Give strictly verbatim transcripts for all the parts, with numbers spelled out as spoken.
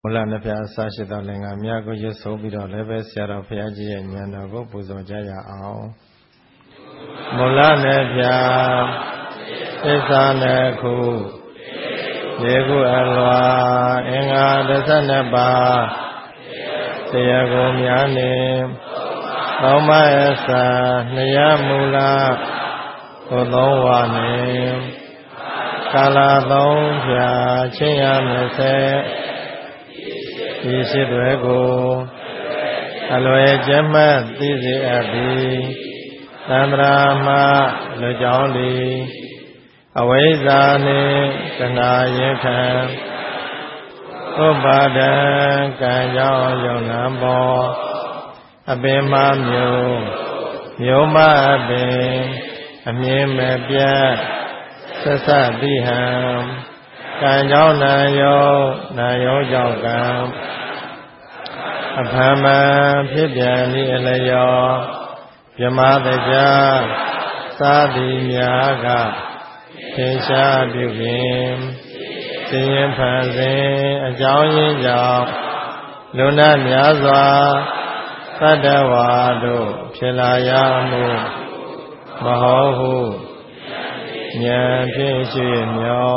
မူလနှစ်ဖြာအစရှိသောလင်္ကာများကိုရွတ်ဆိုပြီးတော့လည်းပဲဆရာတော်ဘုရားကြီးရဲ့ဉာဏ်တော်ကိုပူဇော်ကြရအောင်မူလနှစ်ဖြာသစ္စာနှစ်ခုရေခုအလွာအင်္ဂါတစ်ဆယ်နှစ်ပါးတရားကိုများနေသုံးပါးအစနှစ်ရမူလကိုသုံးဝါနေကာလသုံးဖြာချင်းရနှစ်ဆယ်ဒီရှိတွေကိုအလွယ်ကျမ်းမှတ်သိစေအပ်သည်သန္တရာမှလူကြောင်းသည်အဝိဇ္ဇာနှင့်တဏှာရင်ခံဥပါဒံကံကြောင့်ယုံနာပေါ်အပင်မမျိုးမျိုးမအပင်အမြင်မပြတ်ဆက်ဆက်တိဟံကံကြောင့်နာယောနာယောကြောင့်ကံအဖမ်းမှန်ဖြစ်ပြန်သည့်အလျော်ပြမတကြားသာသည်များကသင်္ရှားပြုပြင်သင်ရင်ဖန်စဉ်အကြောင်းရင်းကြောင့်လူနာများစွာသတ္တဝါတို့ဖြစ်လာရမှုမဟုတ်ဟုဉာဏ်ဖြင့်ရှိမျော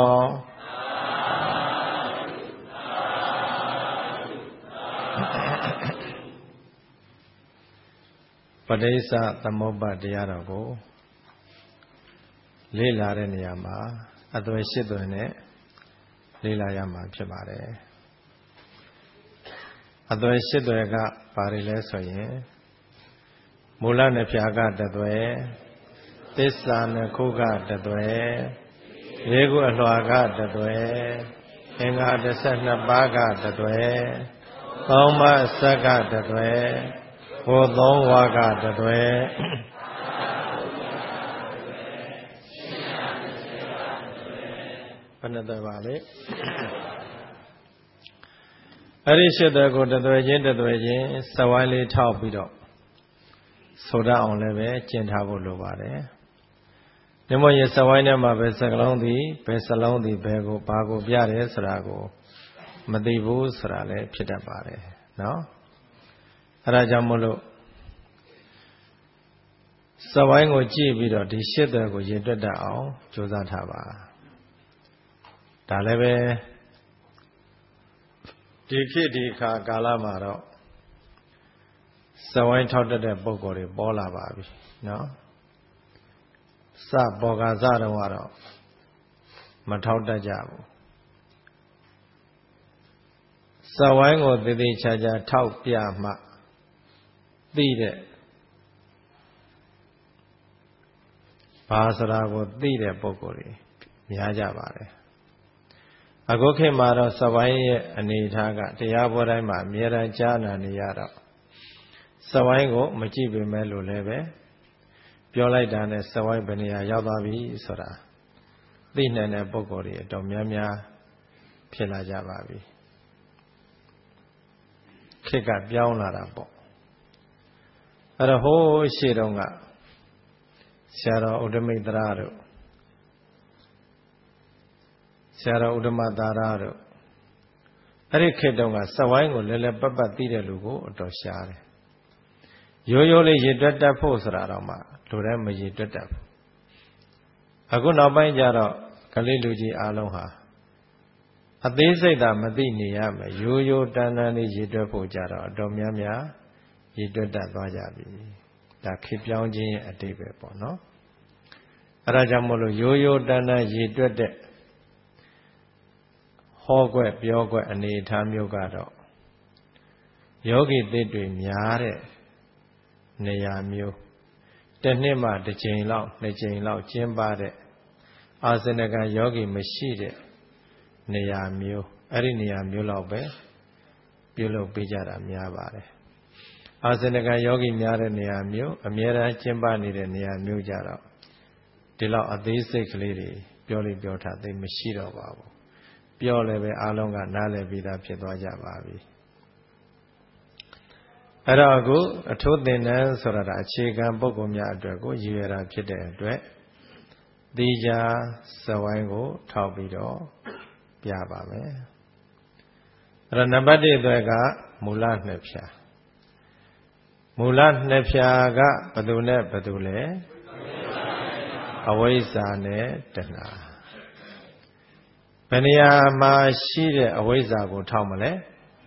ပဋိစ္စသမုပ္ပါတရားတော်ကိုလေ့လာတဲ့နေရာမှာအသွယ်ရှစ်သွယ်နဲ့လေ့လာရမှာဖြစ်ပါတယ်အသွယ်ရှစ်သွယ်ကဘာတွေလဲဆိုရင်မူလနှစ်ဖြာကတစ်သွယ်သစ္စာနှစ်ခုကတစ်သွယ်လေးခုအလွှာကတစ်သွယ်အင်္ဂါတစ်ဆက်နှစ်ပါးကတစ်သွယ်သုံးပါးအစက်ကတစ်သွယ်ဘုသုံးဝါကတစ်သွယ်ဘယ်နှသွယ်ပါလဲအဲ့ဒီရှစ်သွယ်ကိုတစ်သွယ်ချင်းတစ်သွယ်ချင်းစဝိုင်းလေးထောက်ပြီးတော့ဆိုတတ်အောင်လည်းပဲကျင့်ထားဖို့လိုပါတယ်။ဒီမို့ရစဝိုင်းထဲမှာပဲစကလုံးသည်ဘယ်စလုံးသည်ဘယ်ကိုဘာကိုပြတယ်ဆိုတာကိုမသိဘူးဆိုတာလည်းဖြစ်တတ်ပါတယ်နော်။အဲဒါကြောင့်မို့လို့စဝိုင်းကိုကြည့်ပြီးတော့ဒီရှစ်သွယ်ကိုရင်တွက်တတ်အောင်ကြိုးစားထားပါဒါလည်းပဲဒီခေတ်ဒီခါကာလမှာတော့စဝိုင်းထောက်တတ်တဲ့ပုံကိုယ်တွေပေါ်လာပါပြီနော်စပေါ်ကစားတော့ကတော့မထောက်တတ်ကြဘူးစဝိုင်းကိုသေသေးချာချာထောက်ပြမှသိတဲ့ဘာဆိုတာကိုသိတဲ့ပုံကိုယ်တွေများကြပါတယ်အခုခေတ်မှာတော့စဝိုင်းရဲ့အနေအထားကတရားပေါ်တိုင်းမှာအမြဲတမ်းကြားနာနေရတော့စဝိုင်းကိုမကြည့်ပေမဲ့လို့လည်းပဲပြောလိုက်တာနဲ့စဝိုင်းဘယ်နေရာရောက်သွားပြီဆိုတာသိနိုင်တဲ့ပုံကိုယ်တွေအတော်များများဖြစ်လာကြပါပြီခေတ်ကပြောင်းလာတာပေါ့အဲ့တော့ဟိုးရှေ့တုန်းကဆရာတော်ဥဒ္ဓမိတ်သရတို့ဆရာတော်ဥဒ္ဓမသာရတို့အဲ့ဒီခေတ်တုန်းကစဝိုင်းကိုလဲလဲပတ်ပတ်သိတဲ့လူကိုအတော်ရှားတယ်ရိုးရိုးလေးရေတွက်တတ်ဖို့ဆိုတာတော့မှလူတိုင်းမရေတွက်တတ်ဘူးအခုနောက်ပိုင်းကျတော့ကလေးလူကြီးအားလုံးဟာအသေးစိတ်သာမသိနေရမယ်ရိုးရိုးတန်းတန်းလေးရေတွက်ဖို့ကြတော့အတော်များများရေတွက်တတ်သွားကြပြီဒါခေတ်ပြောင်းခြင်းရဲ့အတိတ်ပဲပေါ့နော်အဲဒါကြောင့်မို့လို့ရိုးရိုးတန်းတန်းရေတွက်တဲ့ဟောကွက်ပြောကွက်အနေအထားမျိုးကတော့ယောဂီသစ်တွေများတဲ့နေရာမျိုးတစ်နှစ်မှတစ်ကြိမ်လောက်နှစ်ကြိမ်လောက်ကျင်းပတဲ့အာစနကယောဂီမရှိတဲ့နေရာမျိုးအဲ့ဒီနေရာမျိုးလောက်ပဲပြုလုပ်ပေးကြတာများပါတယ်အာစနကယောဂီများတဲ့နေရာမျိုးအများအားကျင်းပနေတဲ့နေရာမျိုးကြတော့ဒီလောက်အသေးစိတ်ကလေးတွေပြောလိပြောထားသိမရှိတော့ပါဘူးပြောလည်းပဲအားလုံးကနားလည်ပြီးသားဖြစ်သွားကြပါပြီအဲ့တော့အခုအထုသင်တန်းဆိုတာအခြေခံပုဂ္ဂိုလ်များအတွက်ကိုရည်ရွယ်တာဖြစ်တဲ့အတွက်သီးခြားစဝိုင်းကိုထောက်ပြီးတော့ပြပါမယ်အဲ့တော့နံပါတ်တစ်အတွက်ကမူလနှစ်ဖြာမူလနှစ်ဖြာကဘယ်သူနဲ့ဘယ်သူလဲအဝိဇ္ဇာနဲ့တဏှာဘယ်နေရာမှာရှိတဲ့အဝိဇ္ဇာကိုထောက်မလဲ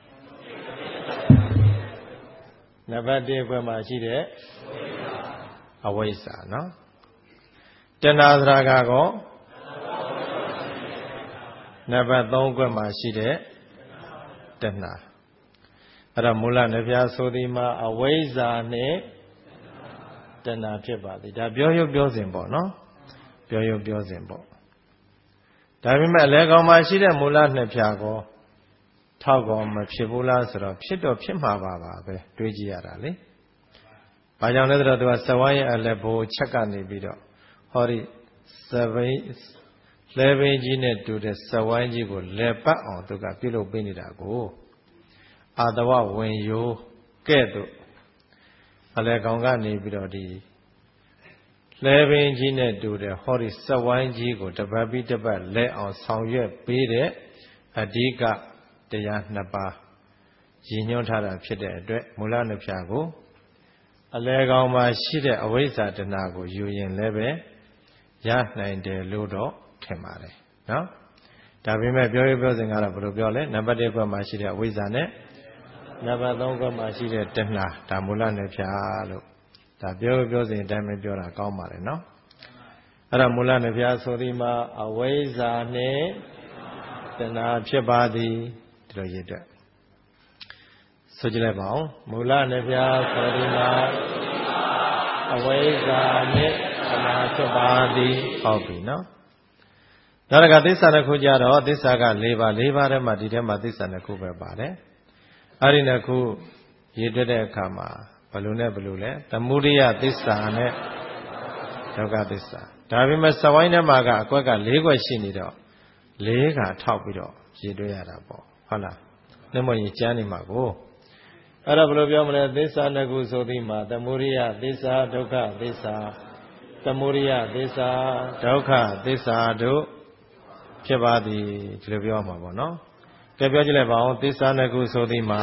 နံပါတ်တစ်ဘက်မှာရှိတဲ့အဝိဇ္ဇာနော်တဏှာသရာကကောနံပါတ်သုံးဘက်မှာရှိတဲ့တဏှာအဲ့တော့မူလနှစ်ဖြာဆိုဒီမှာအဝိဇ္ဇာနဲ့တဏှာဖြစ်ပါသည်ဒါပြောရုပ်ပြောစဉ်ပေါ့နော်ပြောရုပ်ပြောစဉ်ပေါ့ဒါပေမဲ့အလဲကောင်မှာရှိတဲ့မူလနှစ်ဖြာကောထောက်ကောမဖြစ်ဘူးလားဆိုတော့ဖြစ်တော့ဖြစ်မှာပါပါပဲတွေးကြည့်ရတာလေဘာကြောင့်လဲဆိုတော့သူကစဝိုင်းရဲ့အလဲဘိုးချက်ကနေပြီးတော့ဟောဒီစပိန်လဲပင်ကြီးနဲ့တူတဲ့စဝိုင်းကြီးကိုလဲပတ်အောင်သူကပြုလုပ်ပေးနေတာကိုအာတဝဝင်ယိုးကဲ့သို့အလဲကောင်ကနေပြီးတော့ဒီလဲပင်ကြီးနဲ့တူတဲ့ဟောဒီစဝိုင်းကြီးကိုတပတ်ပြီးတပတ်လဲအောင်ဆောင်ရွက်ပေးတဲ့အဓိကတရားနှစ်ပါးရည်ညွှန်းထားတာဖြစ်တဲ့အတွက်မူလနှစ်ဖြာကိုအလဲကောင်မှာရှိတဲ့အဝိဇ္ဇာတဏှာကိုယူရင်လည်းပဲရနိုင်တယ်လို့တော့ထင်ပါတယ်နော်ဒါပေမဲ့ပြောရပြောစဉ်ကတော့ဘယ်လိုပြောလဲနံပါတ်တစ်ဘက်မှာရှိတဲ့အဝိဇ္ဇာနဲ့နံပါတ်သုံးဘက်မှာရှိတဲ့တဏှာဒါမူလနှစ်ဖြာလို့ဒါပြောရပြောစဉ်အတိုင်းပဲပြောတာကောင်းပါတယ်နော်အဲ့ဒါမူလနှစ်ဖြာဆိုဒီမှာအဝိဇ္ဇာနဲ့တဏှာဖြစ်ပါသည်ဒီလိုရည်အတွက်ဆိုကြည့်လိုက်ပါဦးမူလနှစ်ဖြာဆိုဒီမှာအဝိဇ္ဇာနဲ့တဏှာဖြစ်ပါသည်ဟုတ်ပြီနော်နောက်တစ်ခါသစ္စာတစ်ခုကြတော့သစ္စာက၄ပါး၄ပါးထဲမှာဒီထဲမှာသစ္စာတစ်ခုပဲပါတယ်အဲ့ဒီနှစ်ခုရည်တွက်တဲ့အခါမှာဘယ်လိုနဲ့ဘယ်လိုလဲသမုဒိယသစ္စာနဲ့ဒုက္ခသစ္စာဒါပေမဲ့စဝိုင်းထဲမှာကအကွက်က၄ကွက်ရှိနေတော့၄ခါထောက်ပြီးတော့ရည်တွက်ရတာပေါ့ဟုတ်လားနှမရင်ကျမ်းနေမှာကိုအဲ့တော့ဘယ်လိုပြောမလဲသစ္စာနှစ်ခုဆိုသည်မှာသမုဒိယသစ္စာဒုက္ခသစ္စာသမုဒိယသစ္စာဒုက္ခသစ္စာတို့ဖြစ်ပါသည်ဒီလိုပြောမှာပေါ့နော်ကြည့်ပြောကြည့်လိုက်ပါဦးသစ္စာနှစ်ခုဆိုသည်မှာ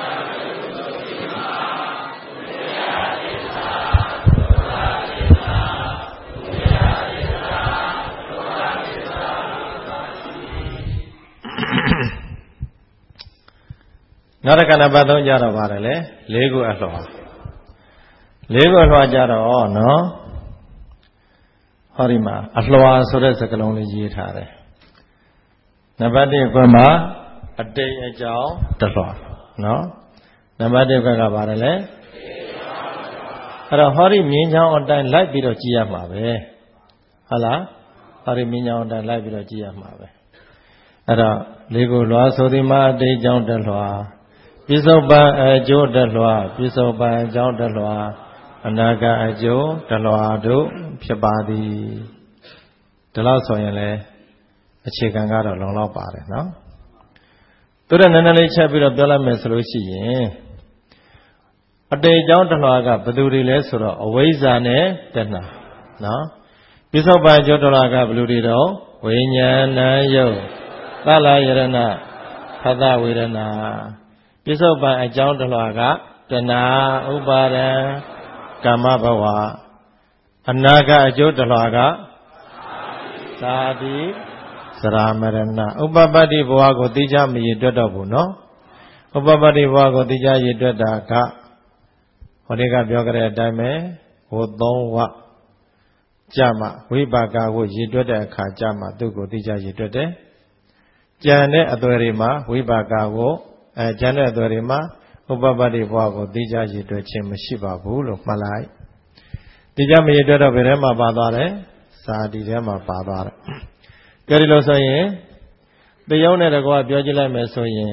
နောက်တစ်ခါနံပါတ်သုံးကြတော့ပါတယ်လေလေးခုအလွှာလေးခုအလွှာကြတော့နော်ဟောဒီမှာအလွှာဆိုတဲ့စကားလုံးလေးရေးထားတယ်နံပါတ်တစ်ဘက်မှာအတိတ်အကြောင်းတစ်လွှာနော်နံပါတ်တစ်ဘက်ကပါတယ်လေအဲ့တော့ဟောဒီမြင်းချောင်းအတိုင်းလိုက်ပြီးတော့ကြည့်ရမှာပဲဟုတ်လားဟောဒီမြင်းချောင်းအတိုင်းလိုက်ပြီးတော့ကြည့်ရမှာပဲအဲ့တော့လေးခုလွှာဆိုဒီမှာအတိတ်အကြောင်းတစ်လွှာပြစ္ဆုတ်ပံအကျိုးတစ်လွှာပြစ္ဆုတ်ပံအကြောင်းတစ်လွှာအနာဂတ်အကျိုးတစ်လွှာတို့ဖြစ်ပါသည်ဒီလောက်ဆိုရင်လည်းအခြေခံကတော့လုံလောက်ပါတယ်နော်သူတို့နည်းနည်းလေးချက်ပြီးတော့ပြောလိုက်မယ်ဆိုလို့ရှိရင်အတိတ်အကြောင်းတစ်လွှာကဘယ်သူတွေလဲဆိုတော့အဝိဇ္ဇာနဲ့တဏှာနော်ပြစ္ဆုတ်ပံအကျိုးတစ်လွှာကဘယ်သူတွေတော့ဝိညာဏယုတ်သလယရဏဖသဝေဒနာပြစ္ဆုတ်ပံအကြောင်းတစ်လွှာကတဏှာဥပါဒံကာမဘဝအနာဂတ်အကျိုးတစ်လွှာကသာတိသရမရဏဥပပတ္တိဘဝကိုသိကြမရည်တွက်တော့ဘူးနော်ဥပပတ္တိဘဝကိုသိကြရည်တွက်တာကဟောဒီကပြောကြတဲ့အတိုင်းပဲဟိုသုံးဝကြမှာဝိပါကကိုရည်တွက်တဲ့အခါကြမှာသူ့ကိုသိကြရည်တွက်တယ်ကြံတဲ့အသွယ်တွေမှာဝိပါကကိုအဲကြံတဲ့အသွယ်တွေမှာဥပပတ္တိဘဝကိုသိကြရည်တွက်ခြင်းမရှိပါဘူးလို့မှတ်လိုက်သိကြမရည်တွက်တော့ဘယ်ထဲမှာပါသွားတယ်စာတီထဲမှာပါသွားတယ်ကြည့်လို့ဆိုရင်တယောက်နဲ့တကွာပြောကြည့်လိုက်မယ်ဆိုရင်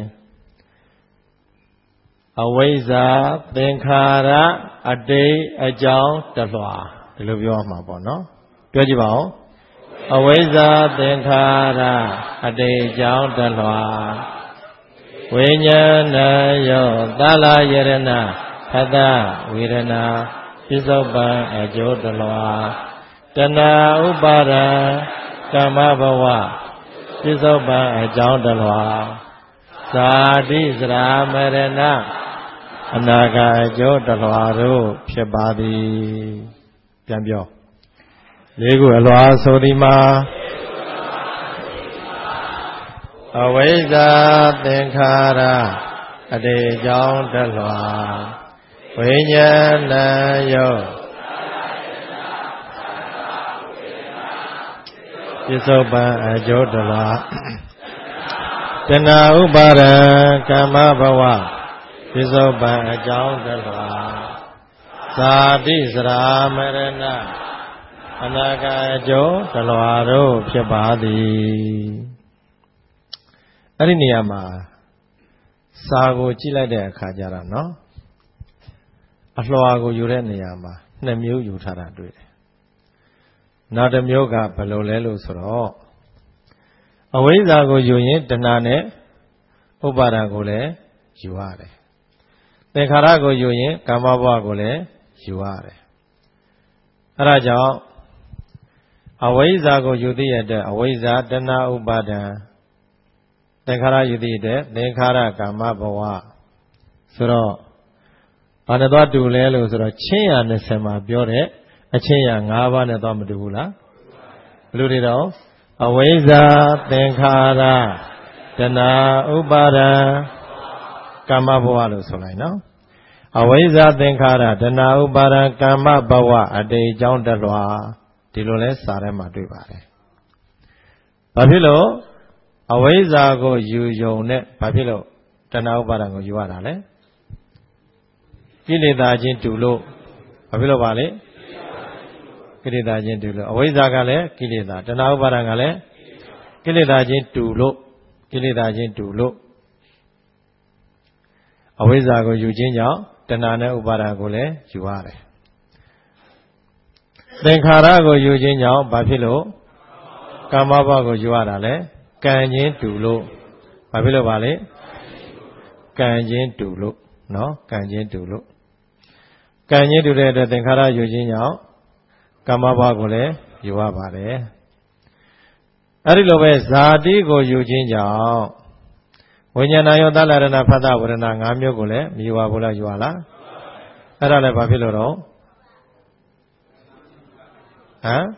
အဝိဇ္ဇာသင်္ခါရအတိတ်အကြောင်းတစ်လွှာဒီလိုပြောမှာပေါ့နော်ပြောကြည့်ပါဦးအဝိဇ္ဇာသင်္ခါရအတိတ်အကြောင်းတစ်လွှာဝိညာဏယောသလယရဏဖသဝေဒနာပြစ္ဆုတ်ပံအကျိုးတစ်လွှာတဏှာဥပါဒံကာမဘဝပြစ္ဆုတ်ပံအကြောင်းတစ်လွှာဇာတိစရာမရဏအနာဂတ်အကျိုးတလွာတို့ဖြစ်ပါသည်ပြန်ပြောလေးခုအလွာဆိုသည်မှာအဝိဇ္ဇာသင်္ခါရအတေကြောင့်တလွာဝိညာဏယောပစ္စုပန်အကျိုးတလွာတဏှာဥပါဒံကာမဘဝပစ္စုပန်အကြောင်းတလွာဇာတိစရာမရဏအနာဂတ်အကျိုးတလွာတို့ဖြစ်ပါသည်အဲ့ဒီနေရာမှာစာကိုကြည့်လိုက်တဲ့အခါကျတော့နော်အလွှာကိုယူတဲ့နေရာမှာနှစ်မျိုးယူထားတာတွေ့တယ်နောက်တစ်မျိုးကဘယ်လိုလဲလို့ဆိုတော့အဝိဇ္ဇာကိုယူရင်တဏှာနဲ့ဥပါဒံကိုလည်းယူရတယ်သင်္ခါရကိုယူရင်ကာမဘဝကိုလည်းယူရတယ်အဲဒါကြောင့်အဝိဇ္ဇာကိုယူသိရတဲ့အဝိဇ္ဇာတဏှာဥပါဒံသင်္ခါရယူသိတဲ့သင်္ခါရကာမဘဝဆိုတော့ဘာနဲ့သွားတူလဲလို့ဆိုတော့ချင်းရနှစ်ဆယ်မှာပြောတဲ့အချင်းရ၅ပါးနဲ့သွားမတူဘူးလားဘယ်လိုတွေတော့အဝိဇ္ဇာသင်္ခါရတဏှာဥပါဒံကာမဘဝလို့ဆိုလိုက်နော်အဝိဇ္ဇာသင်္ခါရတဏှာဥပါဒံကာမဘဝအတေအကြောင်းတလွာဒီလိုလဲစာထဲမှာတွေ့ပါတယ်ဘာဖြစ်လို့အဝိဇ္ဇာကိုယူယုံနဲ့ဘာဖြစ်လို့တဏှာဥပါဒံကိုယူရတာလဲကိလေသာချင်းတူလို့ဘာဖြစ်လို့ပါလဲကိလေသာချင်းတူလို့အဝိဇ္ဇာကလည်းကိလေသာတဏှာဥပါဒံကလည်းကိလေသာချင်းတူလို့ကိလေသာချင်းတူလို့အဝိဇ္ဇာကိုယူခြင်းကြောင့်တဏှာနဲ့ဥပါဒံကိုလည်းယူရတယ်သင်္ခါရကိုယူခြင်းကြောင့်ဘာဖြစ်လို့ကာမဘဝကိုယူရတာလဲကံချင်းတူလို့ဘာဖြစ်လို့ပါလဲကံချင်းတူလို့နော်ကံချင်းတူလို့ကံချင်းတူတဲ့အတွက်သင်္ခါရယူခြင်းကြောင့်ကာမဘဝကိုလည်းယူရပါတယ်အဲဒီလိုပဲဇာတိကိုယူခြင်းကြောင့်ဝိညာဏယောသလရဏဖတ်တဝရဏ၅မျိုးကိုလည်းမယူရဘူးလားယူရလားအဲ့ဒါလည်းဘာဖြစ်လို့တော့ဟမ်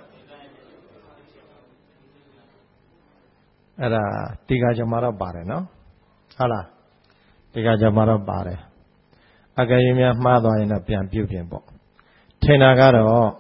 အဲ့ဒါတိကာကြမှာတော့ပါတယ်နော်ဟုတ်လားတိကာကြမှာတော့ပါတယ်အကယ်၍များမှားသွားရင်တော့ပြန်ပြုတ်ပြင်ပေါ့ထင်တာကတော့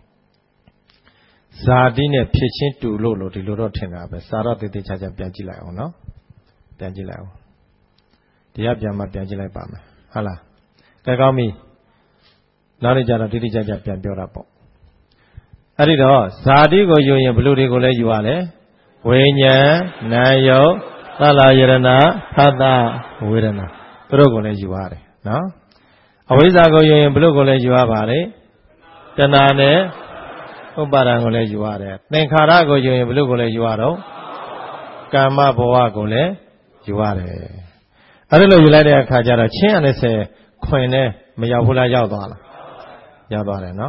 ဇာတိနဲ့ဖြစ်ချင်းတူလို့လို့ဒီလိုတော့ထင်တာပဲစာတော့တေးသေးချာချာပြန်ကြည့်လိုက်အောင်နော်ပြန်ကြည့်လိုက်အောင်ဒီကပြန်မှပြန်ကြည့်လိုက်ပါမယ်ဟုတ်လားကဲကောင်းပြီနောက်နေ့ကျတော့တိတိကျကျပြန်ပြောတာပေါ့အဲ့ဒီတော့ဇာတိကိုယူရင်ဘယ်လိုတွေကိုလဲယူရလဲဝိညာဉ်နာယုတ်သလယရဏဖတ်တာဝေဒနာသူတို့ကိုလည်းယူရတယ်နော်အဝိဇ္ဇာကိုယူရင်ဘယ်လိုကိုလဲယူရပါလဲတဏှာနဲ့ဥပါဒံကိုလည်းယူရတယ်သင်္ခါရကိုယူရင်ဘယ်လိုကိုလဲယူရတော့ကာမဘဝကိုလည်းယူရတယ်အဲ့ဒီလိုယူလိုက်တဲ့အခါကျတော့ချင်းရနဲ့ဆယ်ခွင်နဲ့မရောက်ဘူးလားရောက်သွားလားရောက်သွားတယ်နော်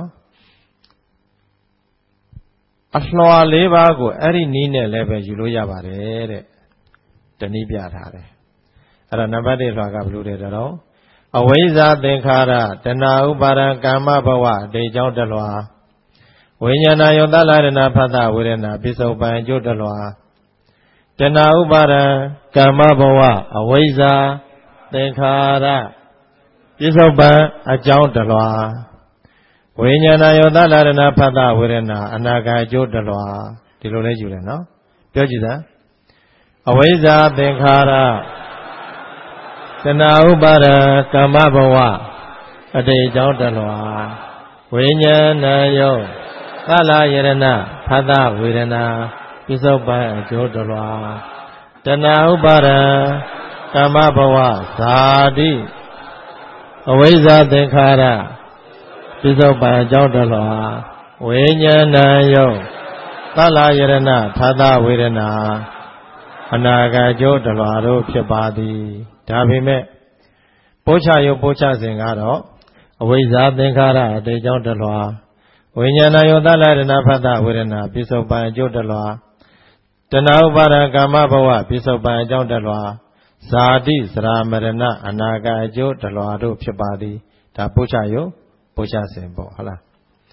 အလွှာလေးပါးကိုအဲ့ဒီနည်းနဲ့လည်းပဲယူလို့ရပါတယ်တဲ့တနည်းပြထားတယ်အဲ့တော့နံပါတ်တစ်လွှာကဘယ်လိုလဲတော့အဝိဇ္ဇာသင်္ခါရတဏှာဥပါဒံကာမဘဝအတေကြောင့်တလွှာဝိညာဏယောသလရဏဖတ်တဝေဒနာပစ္စုပန်အကျိုးတလွှာတဏှာဥပါဒံကာမဘဝအဝိဇ္ဇာသင်္ခါရပစ္စုပန်အကြောင်းတလွှာဝိညာဏယောသလရဏဖတ်တဝေဒနာအနာဂတ်အကျိုးတလွှာဒီလိုလဲယူတယ်နော်ပြောကြည့်စမ်းအဝိဇ္ဇာသင်္ခါရတဏှာဥပါဒံကာမဘဝအတေအကြောင်းတလွှာဝိညာဏယောသလယရဏဖတ်တဝေဒနာပစ္စုပန်အကျိုးတလွှာတဏှာဥပါဒံကာမဘဝဇာတိအဝိဇ္ဇာသင်္ခါရပစ္စုပန်အကြောင်းတလွှာဝိညာဏယောသလယရဏဖတ်တဝေဒနာအနာဂတ်အကျိုးတလွှာတို့ဖြစ်ပါသည်ဒါပေမဲ့ပို့ချရုပ်ပို့ချစဉ်ကတော့အဝိဇ္ဇာသင်္ခါရအတေကြောင့်တလွှာဝိညာဏယောသလရဏဖတ်တဝေဒနာပစ္စုပန်အကျိုးတလွှာတဏှာဥပါဒံကာမဘဝပစ္စုပန်အကြောင်းတလွှာဇဇာတိစရာမရဏအနာဂတ်အကျိုးတလွာတို့ဖြစ်ပါသည်ဒါပုချယုပုချစဉ်ပေါ့ဟုတ်လား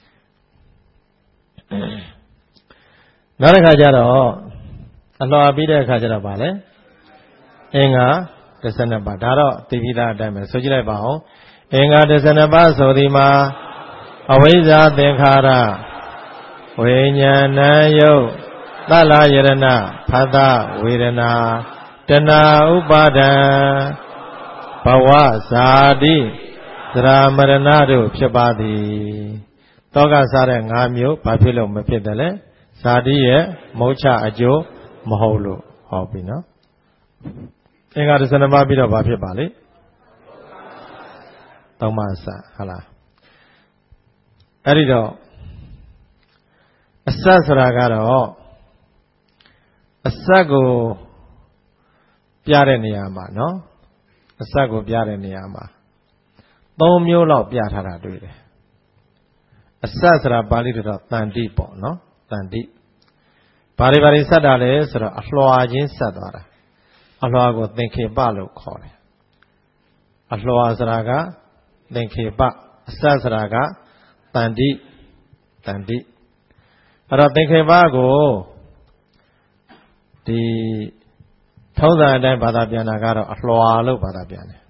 နောက်တစ်ခါကျတော့အလွာပြီးတဲ့အခါကျတော့ဗာလဲအင်္ဂါတစ်ဆယ်နှစ်ပါးဒါတော့သိပြီးသားအတိုင်းပဲဆိုကြည့်လိုက်ပါဦးအင်္ဂါတစ်ဆယ်နှစ်ပါးဆိုဒီမှာအဝိဇ္ဇာသင်္ခါရဝိညာဏယုတ်သလယရဏဖသဝေဒနာတဏှာဥပါဒံဘဝဇာတိသရမရဏတို့ဖြစ်ပါသည်တောကစားတဲ့၅မျိုးဘာဖြစ်လို့မဖြစ်တယ်လဲဇာတိရဲ့မုတ်ချအကျိုးမဟုတ်လို့ဟောပြီနော်အင်္ဂါတစ်ဆယ်နှစ်ပါးပြီးတော့ဘာဖြစ်ပါလိသုံးပါးစဟုတ်လားအဲ့ဒီတော့အစဆိုတာကတော့အစကိုပြတဲ့နေရာမှာနော်အစကိုပြတဲ့နေရာမှာသုံးမျိုးလောက်ပြထားတာတွေ့တယ်အစဆိုတာပါဠိတော်တန်တိပေါ့နော်တန်တိဘာတွေဘာတွေစက်တာလဲဆိုတော့အလွှာချင်းစက်သွားတာအလွှာကိုသင်္ခေပလို့ခေါ်တယ်အလွှာဆိုတာကသင်္ခေပအစဆိုတာကတန်တိတန်တိအဲ့တော့သင်္ခေပကိုဒီထုံးစံအတိုင်းဘာသာပြန်တာကတော့အလွှာလို့ဘာသာပြန်တယ်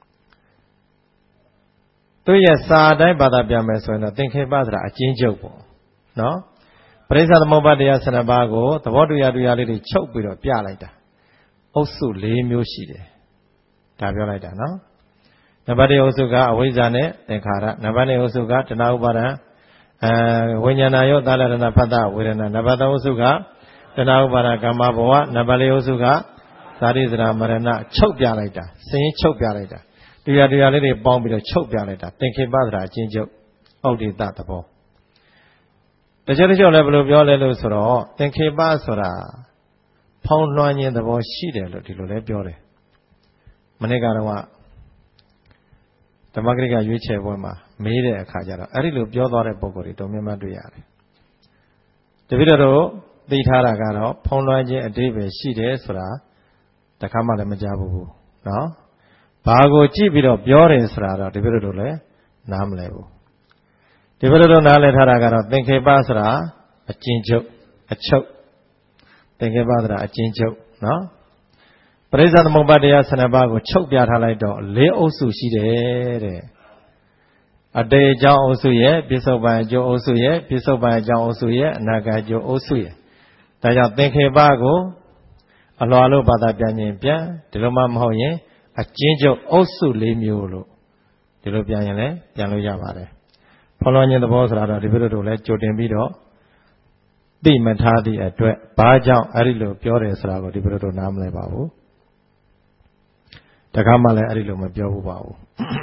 သူရဲ့စာအတိုင်းဘာသာပြန်မယ်ဆိုရင်တော့သင်္ခေပဆိုတာအကျဉ်းချုပ်ပေါ့နော်ပရိစ္ဆေသမုပ္ပါဒတရားဆယ်ပါးကိုသဘောတူရတူရလေးတွေချုပ်ပြီးတော့ပြလိုက်တာအုပ်စု၄မျိုးရှိတယ်ဒါပြောလိုက်တာနော်နံပါတ်၁အုပ်စုကအဝိဇ္ဇာနဲ့သင်္ခါရနံပါတ်၂အုပ်စုကတဏှာဥပါဒံအဲဝိညာဏယောသလရဏဖသဝေဒနာနံပါတ်၃အုပ်စုကတဏှာဥပါဒံကာမဘဝနံပါတ်၄အုပ်စုကဇာတိစရာမရဏချုပ်ပြလိုက်တာစင်းချုပ်ပြလိုက်တာတရားတရားလေးတွေပေါင်းပြီးတော့ချုပ်ပြလိုက်တာသင်္ခေပဆိုတာအချင်းချုပ်ဩဒိတသဘောတချို့တချို့လည်းဘယ်လိုပြောလဲလို့ဆိုတော့သင်္ခေပဆိုတာဖောင်းလွှမ်းခြင်းသဘောရှိတယ်လို့ဒီလိုလည်းပြောတယ်မနေ့ကတော့ဓမ္မဂရိကရွေးချယ်ပွဲမှာမေးတဲ့အခါကျတော့အဲ့ဒီလိုပြောသွားတဲ့ပုံကိုယ်တွေတော်များများတွေ့ရတယ်တပည့်တော်တို့သိထားတာကတော့ဖောင်းလွှမ်းခြင်းအတိပ္ပယ်ရှိတယ်ဆိုတာတခါမှလည်းမကြားဘူးနော်ဘာကိုကြည့်ပြီးတော့ပြောတယ်ဆိုတာတော့တပည့်တော်တို့လည်းနားမလဲဘူးတပည့်တော်တို့နားလည်ထားတာကတော့သင်္ခေပဆိုတာအကျဉ်းချုပ်အချုပ်သင်္ခေပဆိုတာအကျဉ်းချုပ်နော်ပရိစ္ဆေသမုပ္ပါဒတရားဆယ်ပါးကိုချုပ်ပြထားလိုက်တော့လေးအုပ်စုရှိတယ်တဲ့အတေအကြောင်းအုပ်စုရဲ့ပြစ္ဆုတ်ပံအကျိုးအုပ်စုရဲ့ပြစ္ဆုတ်ပံအကြောင်းအုပ်စုရဲ့အနာဂတ်အကျိုးအုပ်စုရဲ့ဒါကြောင့်သင်္ခေပကိုအလွှာလို့ဘာသာပြန်ရင်ပြန်ဒီလိုမှမဟုတ်ရင်အကျဉ်းချုပ်အုပ်စု၄မျိုးလို့ဒီလိုပြန်ရင်လည်းပြန်လို့ရပါတယ်ဖော်လွှမ်းခြင်းသဘောဆိုတာတော့ဒီဘက်တို့လည်းကြိုတင်ပြီးတော့သိမထားသည့်အတွက်ဘာကြောင့်အဲ့ဒီလိုပြောတယ်ဆိုတာကိုဒီဘက်တို့နားမလဲပါဘူးတခါမှလည်းအဲ့ဒီလိုမပြောဘူးပါဘူး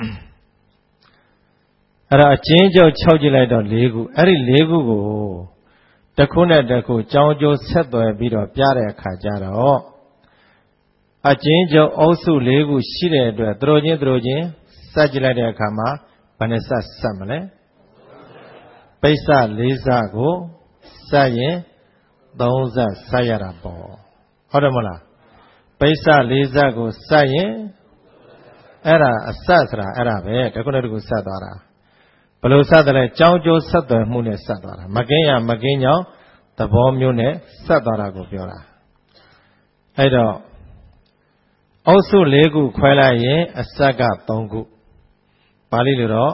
အဲ့တော့အကျဉ်းချုပ်ချုပ်ကြည့်လိုက်တော့၄ခုအဲ့ဒီ၄ခုကိုတစ်ခုနဲ့တစ်ခုကြောင်းကျိုးဆက်သွယ်ပြီးတော့ပြတဲ့အခါကျတော့အကျဉ်းချုပ်အုပ်စု၄ခုရှိတဲ့အတွက်သူတို့ချင်းသူတို့ချင်းစကြည့်လိုက်တဲ့အခါမှာဘယ်နဲ့ဆက်ဆက်မလဲပိဿလေးစကိုစရင်သုံးစဆက်ရတာပေါ့ဟုတ်တယ်မလားပိဿလေးစကိုစရင်အဲ့ဒါအစဆိုတာအဲ့ဒါပဲတခုနဲ့တခုဆက်သွားတာဘယ်လိုဆက်တယ်လဲကြောင်းကျိုးဆက်သွယ်မှုနဲ့ဆက်သွားတာမကင်းရမကင်းကြောင်းသဘောမျိုးနဲ့ဆက်သွားတာကိုပြောတာအဲ့တော့အုပ်စု၄ခုခွဲလိုက်ရင်အစက်က၃ခုပါဠိလိုတော့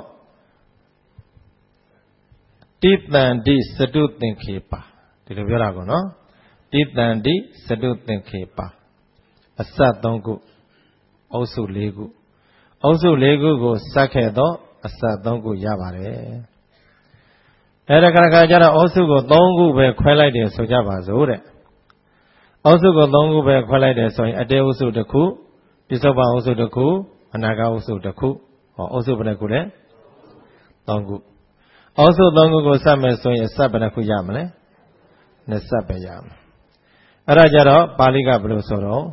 တိတန္တိစတုသင်္ခေပဒီလိုပြောတာကောနော်တိတန္တိစတုသင်္ခေပအစ၃ခုအုပ်စု၄ခုအုပ်စု၄ခုကိုစက်ခဲ့တော့အစ၃ခုရပါတယ်အဲ့ဒါခါကျတော့အုပ်စုကို၃ခုပဲခွဲလိုက်တယ်ဆိုကြပါစို့တဲ့အုပ်စုကို၃ခုပဲခွဲလိုက်တယ်ဆိုရင်အတေအုပ်စုတစ်ခုပြစ္ဆုတ်ပံအုပ်စုတစ်ခုအနာဂတ်အုပ်စုတစ်ခုဟောအုပ်စုဘယ်နှခုလဲ၃ခုအုပ်စု၃ခုကိုစက်မယ်ဆိုရင်အစဘယ်နှခုရမလဲနှစ်စက်ပဲရမယ်အဲ့ဒါကြတော့ပါဠိကဘယ်လိုဆိုတော့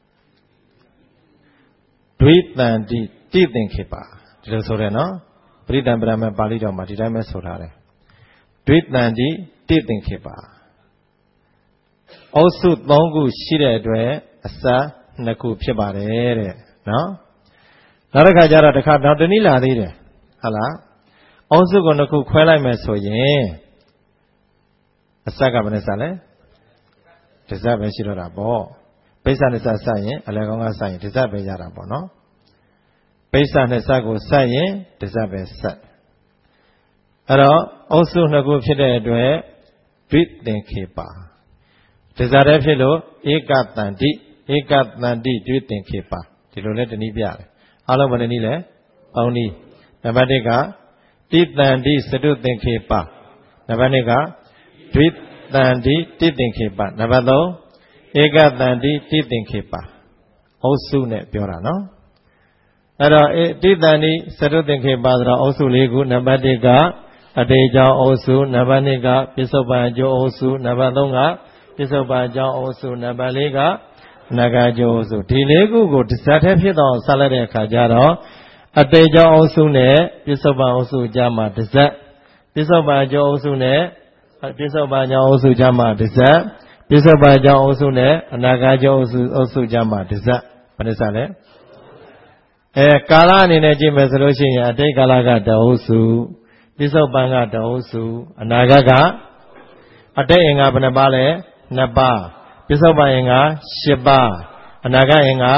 ဒွိတန္တိတိသင်္ခေပဒီလိုဆိုတယ်နော်ပရိသံပရမပါဠိတော်မှာဒီတိုင်းပဲဆိုထားတယ်ဒွိတန္တိတိသင်္ခေပအုပ်စု၃ခုရှိတဲ့အတွက်အစနှစ်ခုဖြစ်ပါတယ်တဲ့နော်နောက်တစ်ခါကျတော့တစ်ခါနောက်တနည်းလာသေးတယ်ဟုတ်လားအုံစုကိုနှစ်ခုခွဲလိုက်မယ်ဆိုရင်အစက်ကဘယ်နဲ့စလဲတစ်စက်ပဲရှိတော့တာပေါ့ပိဿနဲ့စစရင်အလယ်ကောင်းကစရင်တစ်စက်ပဲရတာပေါ့နော်ပိဿနဲ့စကိုစရင်တစ်စက်ပဲဆက်အဲ့တော့အုံစုနှစ်ခုဖြစ်တဲ့အတွက်ဒွိသင်္ခေပတစ်စက်တည်းဖြစ်လို့ဧကတန္တိဧကတန္တိဒွိသင်္ခေပဒီလိုလဲတနည်းပြတယ်အားလုံးဘယ်နည်းလဲပေါင်းနည်းနံပါတ်တစ်ကတိတန္တိစတုသင်္ခေပနံပါတ်နှစ်ကဒွိသန္တိတိသင်္ခေပနံပါတ်သုံးဧကတန္တိတိသင်္ခေပအုပ်စုနဲ့ပြောတာနော်အဲ့တော့တိတန္တိစတုသင်္ခေပဆိုတော့အုပ်စုလေးခုနံပါတ်တစ်ကအတေကြောင့်အုပ်စုနံပါတ်နှစ်ကပိဿုပန်အကျိုးအုပ်စုနံပါတ်သုံးကပိဿုပန်အကြောင်းအုပ်စုနံပါတ်လေးကအနာဂတ်အကျိုးအုပ်စုဒီလေးခုကိုတစ်စက်တည်းဖြစ်တော့ဆက်လိုက်တဲ့အခါကျတော့အတေကြောင့်အုပ်စုနဲ့ပိဿုပန်အုပ်စုကြားမှာတစ်စက်ပိဿုပန်အကျိုးအုပ်စုနဲ့ပိဿုပန်အကြောင်းအုပ်စုကြားမှာတစ်စက်ပိဿုပန်အကြောင်းအုပ်စုနဲ့အနာဂတ်အကျိုးအုပ်စုအုပ်စုကြားမှာတစ်စက်ဘယ်နှစက်လဲအဲကာလအနေနဲ့ကြည့်မယ်ဆိုလို့ရှိရင်အတိတ်ကာလကတအုပ်စုပိဿုပန်ကတအုပ်စုအနာဂတ်ကအတိတ်အင်္ဂါဘယ်နှပါလဲနှစ်ပါးပိဿုပန်အင်္ဂါရှစ်ပါးအနာဂတ်အင်္ဂါ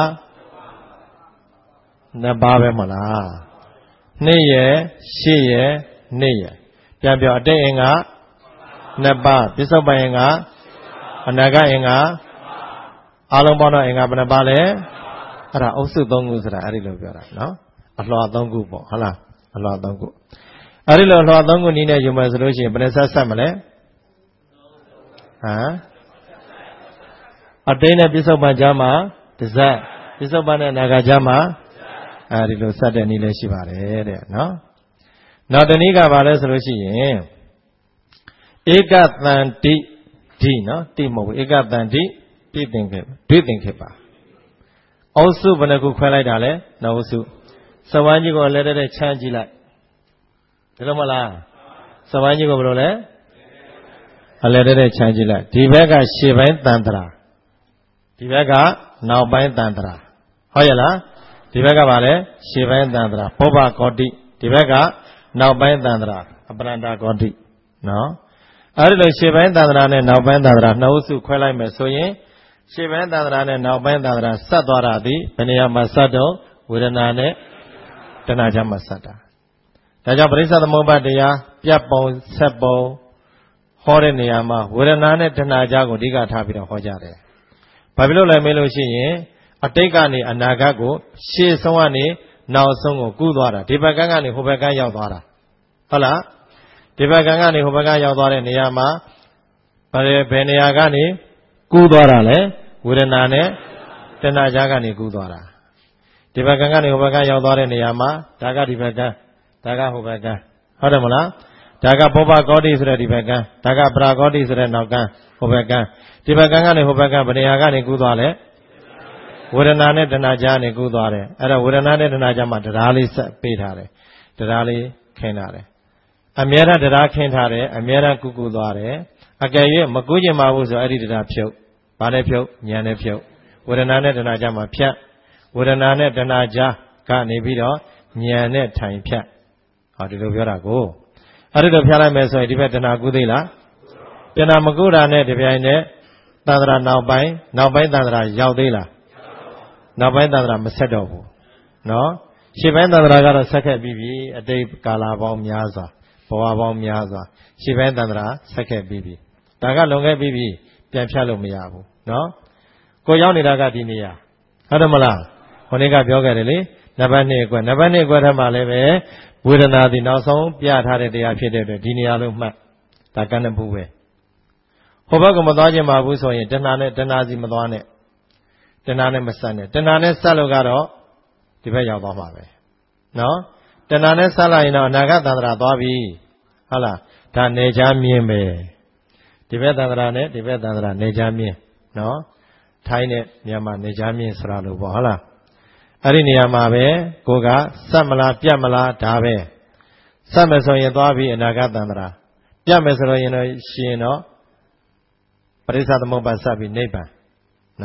နှစ်ပါးပဲမလားနှစ်ရယ်ရှစ်ရယ်နှစ်ရယ်ပြန်ပြောအတိတ်အင်္ဂါနှစ်ပါးပိဿုပန်အင်္ဂါအနာဂတ်အင်္ဂါအားလုံးပေါင်းတော့အင်္ဂါဘယ်နှပါလဲအဲ့ဒါအုပ်စုသုံးခုဆိုတာအဲ့ဒီလိုပြောတာနော်အလွှာသုံးခုပေါ့ဟုတ်လားအလွှာသုံးခုအဲ့ဒီလိုအလွှာသုံးခုနည်းနဲ့ယူမယ်ဆိုလို့ရှိရင်ဘယ်နှဆက်ဆက်မလဲဟမ်အတိတ်နဲ့ပိဿုပန်ကြားမှာတစ်စက်ပိဿုပန်နဲ့အနာဂတ်ကြားမှာအဲဒီလိုဆက်တဲ့နည်းလည်းရှိပါတယ်တဲ့နော်နောက်တနည်းကဘာလဲဆိုလို့ရှိရင်ဧကတန္တိဒီနော်တိမဟုတ်ဘူးဧကတန္တိတိသင်္ခေဒွိသင်္ခေပအုပ်စုဘယ်နှခုခွဲလိုက်တာလဲနောက်အုပ်စုစဝန်းကြီးကိုလဲတဲ့ချမ်းကြည့်လိုက်ဒီလိုမလားစဝန်းကြီးကိုဘယ်လိုလဲအလဲတဲ့ချမ်းကြည့်လိုက်ဒီဘက်ကရှေ့ပိုင်းတန်တရာဒီဘက်ကနောက်ပိုင်းတန်တရာဟုတ်ရဲ့လားဒီဘက်ကဗာလဲရှေ့ပိုင်းတန်တရာဘောဘကောတိဒီဘက်ကနောက်ပိုင်းတန်တရာအပရန္တာကောတိနော်အဲဒီလိုရှေ့ပိုင်းတန်တရာနဲ့နောက်ပိုင်းတန်တရာနှစ်အုပ်စုခွဲလိုက်မယ်ဆိုရင်ရှေ့ပိုင်းတန်တရာနဲ့နောက်ပိုင်းတန်တရာဆက်သွားတာဒီဘယ်နေရာမှာဆက်တော့ဝေဒနာနဲ့တဏှာကြားမှာဆက်တာဒါကြောင့်ပရိစ္ဆေသမုပ္ပါဒ်တရားပြတ်ပုံဆက်ပုံဟောတဲ့နေရာမှာဝေဒနာနဲ့တဏှာကြားကိုအဓိကထားပြီးတော့ဟောကြတယ်ဘာဖြစ်လို့လဲမေးလို့ရှိရင်အတိတ်ကနေအနာဂတ်ကိုရှေ့ဆုံးကနေနောက်ဆုံးကိုကူးသွားတာဒီဘက်ကန်းကနေဟိုဘက်ကန်းရောက်သွားတာဟုတ်လားဒီဘက်ကန်းကနေဟိုဘက်ကန်းရောက်သွားတဲ့နေရာမှာဘယ်ဘယ်နေရာကနေကူးသွားတာလဲဝေဒနာနဲ့တဏှာကြားကနေကူးသွားတာဒီဘက်ကန်းကနေဟိုဘက်ကန်းရောက်သွားတဲ့နေရာမှာဒါကဒီဘက်ကန်းဒါကဟိုဘက်ကန်းဟုတ်တယ်မလားဒါကဘောဘကောတိဆိုတဲ့ဒီဘက်ကန်းဒါကပရာကောတိဆိုတဲ့နောက်ကန်းဟိုဘက်ကန်းဒီဘက်ကန်းကနေဟိုဘက်ကန်းဘယ်နေရာကနေကူးသွားလဲဝေဒနာနဲ့တဏှာကြားနေကူးသွားတယ်အဲ့တော့ဝေဒနာနဲ့တဏှာကြားမှာတရားလေးဆက်ပေးထားတယ်တရားလေးခင်းထားတယ်အမြဲတမ်းတရားခင်းထားတယ်အမြဲတမ်းကူးကူးသွားတယ်အကယ်၍မကူးကျင်ပါဘူးဆိုအဲ့ဒီတရားဖြုတ်ဘာနဲ့ဖြုတ်ဉာဏ်နဲ့ဖြုတ်ဝေဒနာနဲ့တဏှာကြားမှာဖြတ်ဝေဒနာနဲ့တဏှာကြားကနေပြီးတော့ဉာဏ်နဲ့ထိုင်ဖြတ်ဟောဒီလိုပြောတာကိုအဲ့ဒီလိုဖြတ်လိုက်မယ်ဆိုရင်ဒီဘက်တဏှာကူးသေးလားတဏှာမကူးတာနဲ့ဒီပြိုင်နဲ့သန္တရာနောက်ပိုင်းနောက်ပိုင်းသန္တရာရောက်သေးလားနောက်ပိုင်းသန္တရာမဆက်တော့ဘူးနော်ရှေ့ပိုင်းသန္တရာကတော့ဆက်ခဲ့ပြီးပြီအတိတ်ကာလပေါင်းများစွာဘဝပေါင်းများစွာရှေ့ပိုင်းသန္တရာဆက်ခဲ့ပြီးပြီဒါကလွန်ခဲ့ပြီးပြီပြန်ဖြတ်လို့မရဘူးနော်ကိုရောက်နေတာကဒီနေရာဟုတ်တယ်မလားခொနည်းကပြောခဲ့တယ်လေနံပါတ်နှစ်အကွက်နံပါတ်နှစ်အကွက်ထက်မှလည်းပဲဝေဒနာဒီနောက်ဆုံးပြထားတဲ့တရားဖြစ်တဲ့အတွက်ဒီနေရာလုံးမှတ်ဒါကဏ္ဍဘူးပဲဟိုဘက်ကမသွားခြင်းပါဘူးဆိုရင်တဏှာနဲ့တဏှာစီမသွားနဲ့တဏှာနဲ့မဆက်နဲ့တဏှာနဲ့ဆက်လို့ကတော့ဒီဘက်ရောက်သွားမှာပဲနော်တဏှာနဲ့ဆက်လိုက်ရင်တော့အနာဂတ်သန္တရာသွားပြီဟုတ်လားဒါနေချမ်းမြင်းပဲဒီဘက်သန္တရာနဲ့ဒီဘက်သန္တရာနေချမ်းမြင်းနော်ထိုင်းနဲ့မြန်မာနေချမ်းမြင်းဆိုတာလို့ပေါ့ဟုတ်လားအဲ့ဒီနေရာမှာပဲကိုကဆက်မလားပြတ်မလားဒါပဲဆက်မယ်ဆိုရင်သွားပြီအနာဂတ်သန္တရာပြတ်မယ်ဆိုတော့ရင်တော့ရှင်တော့ပရိစ္ဆေသမုပ္ပါဒ်ဆက်ပြီးနိဗ္ဗာန်နော်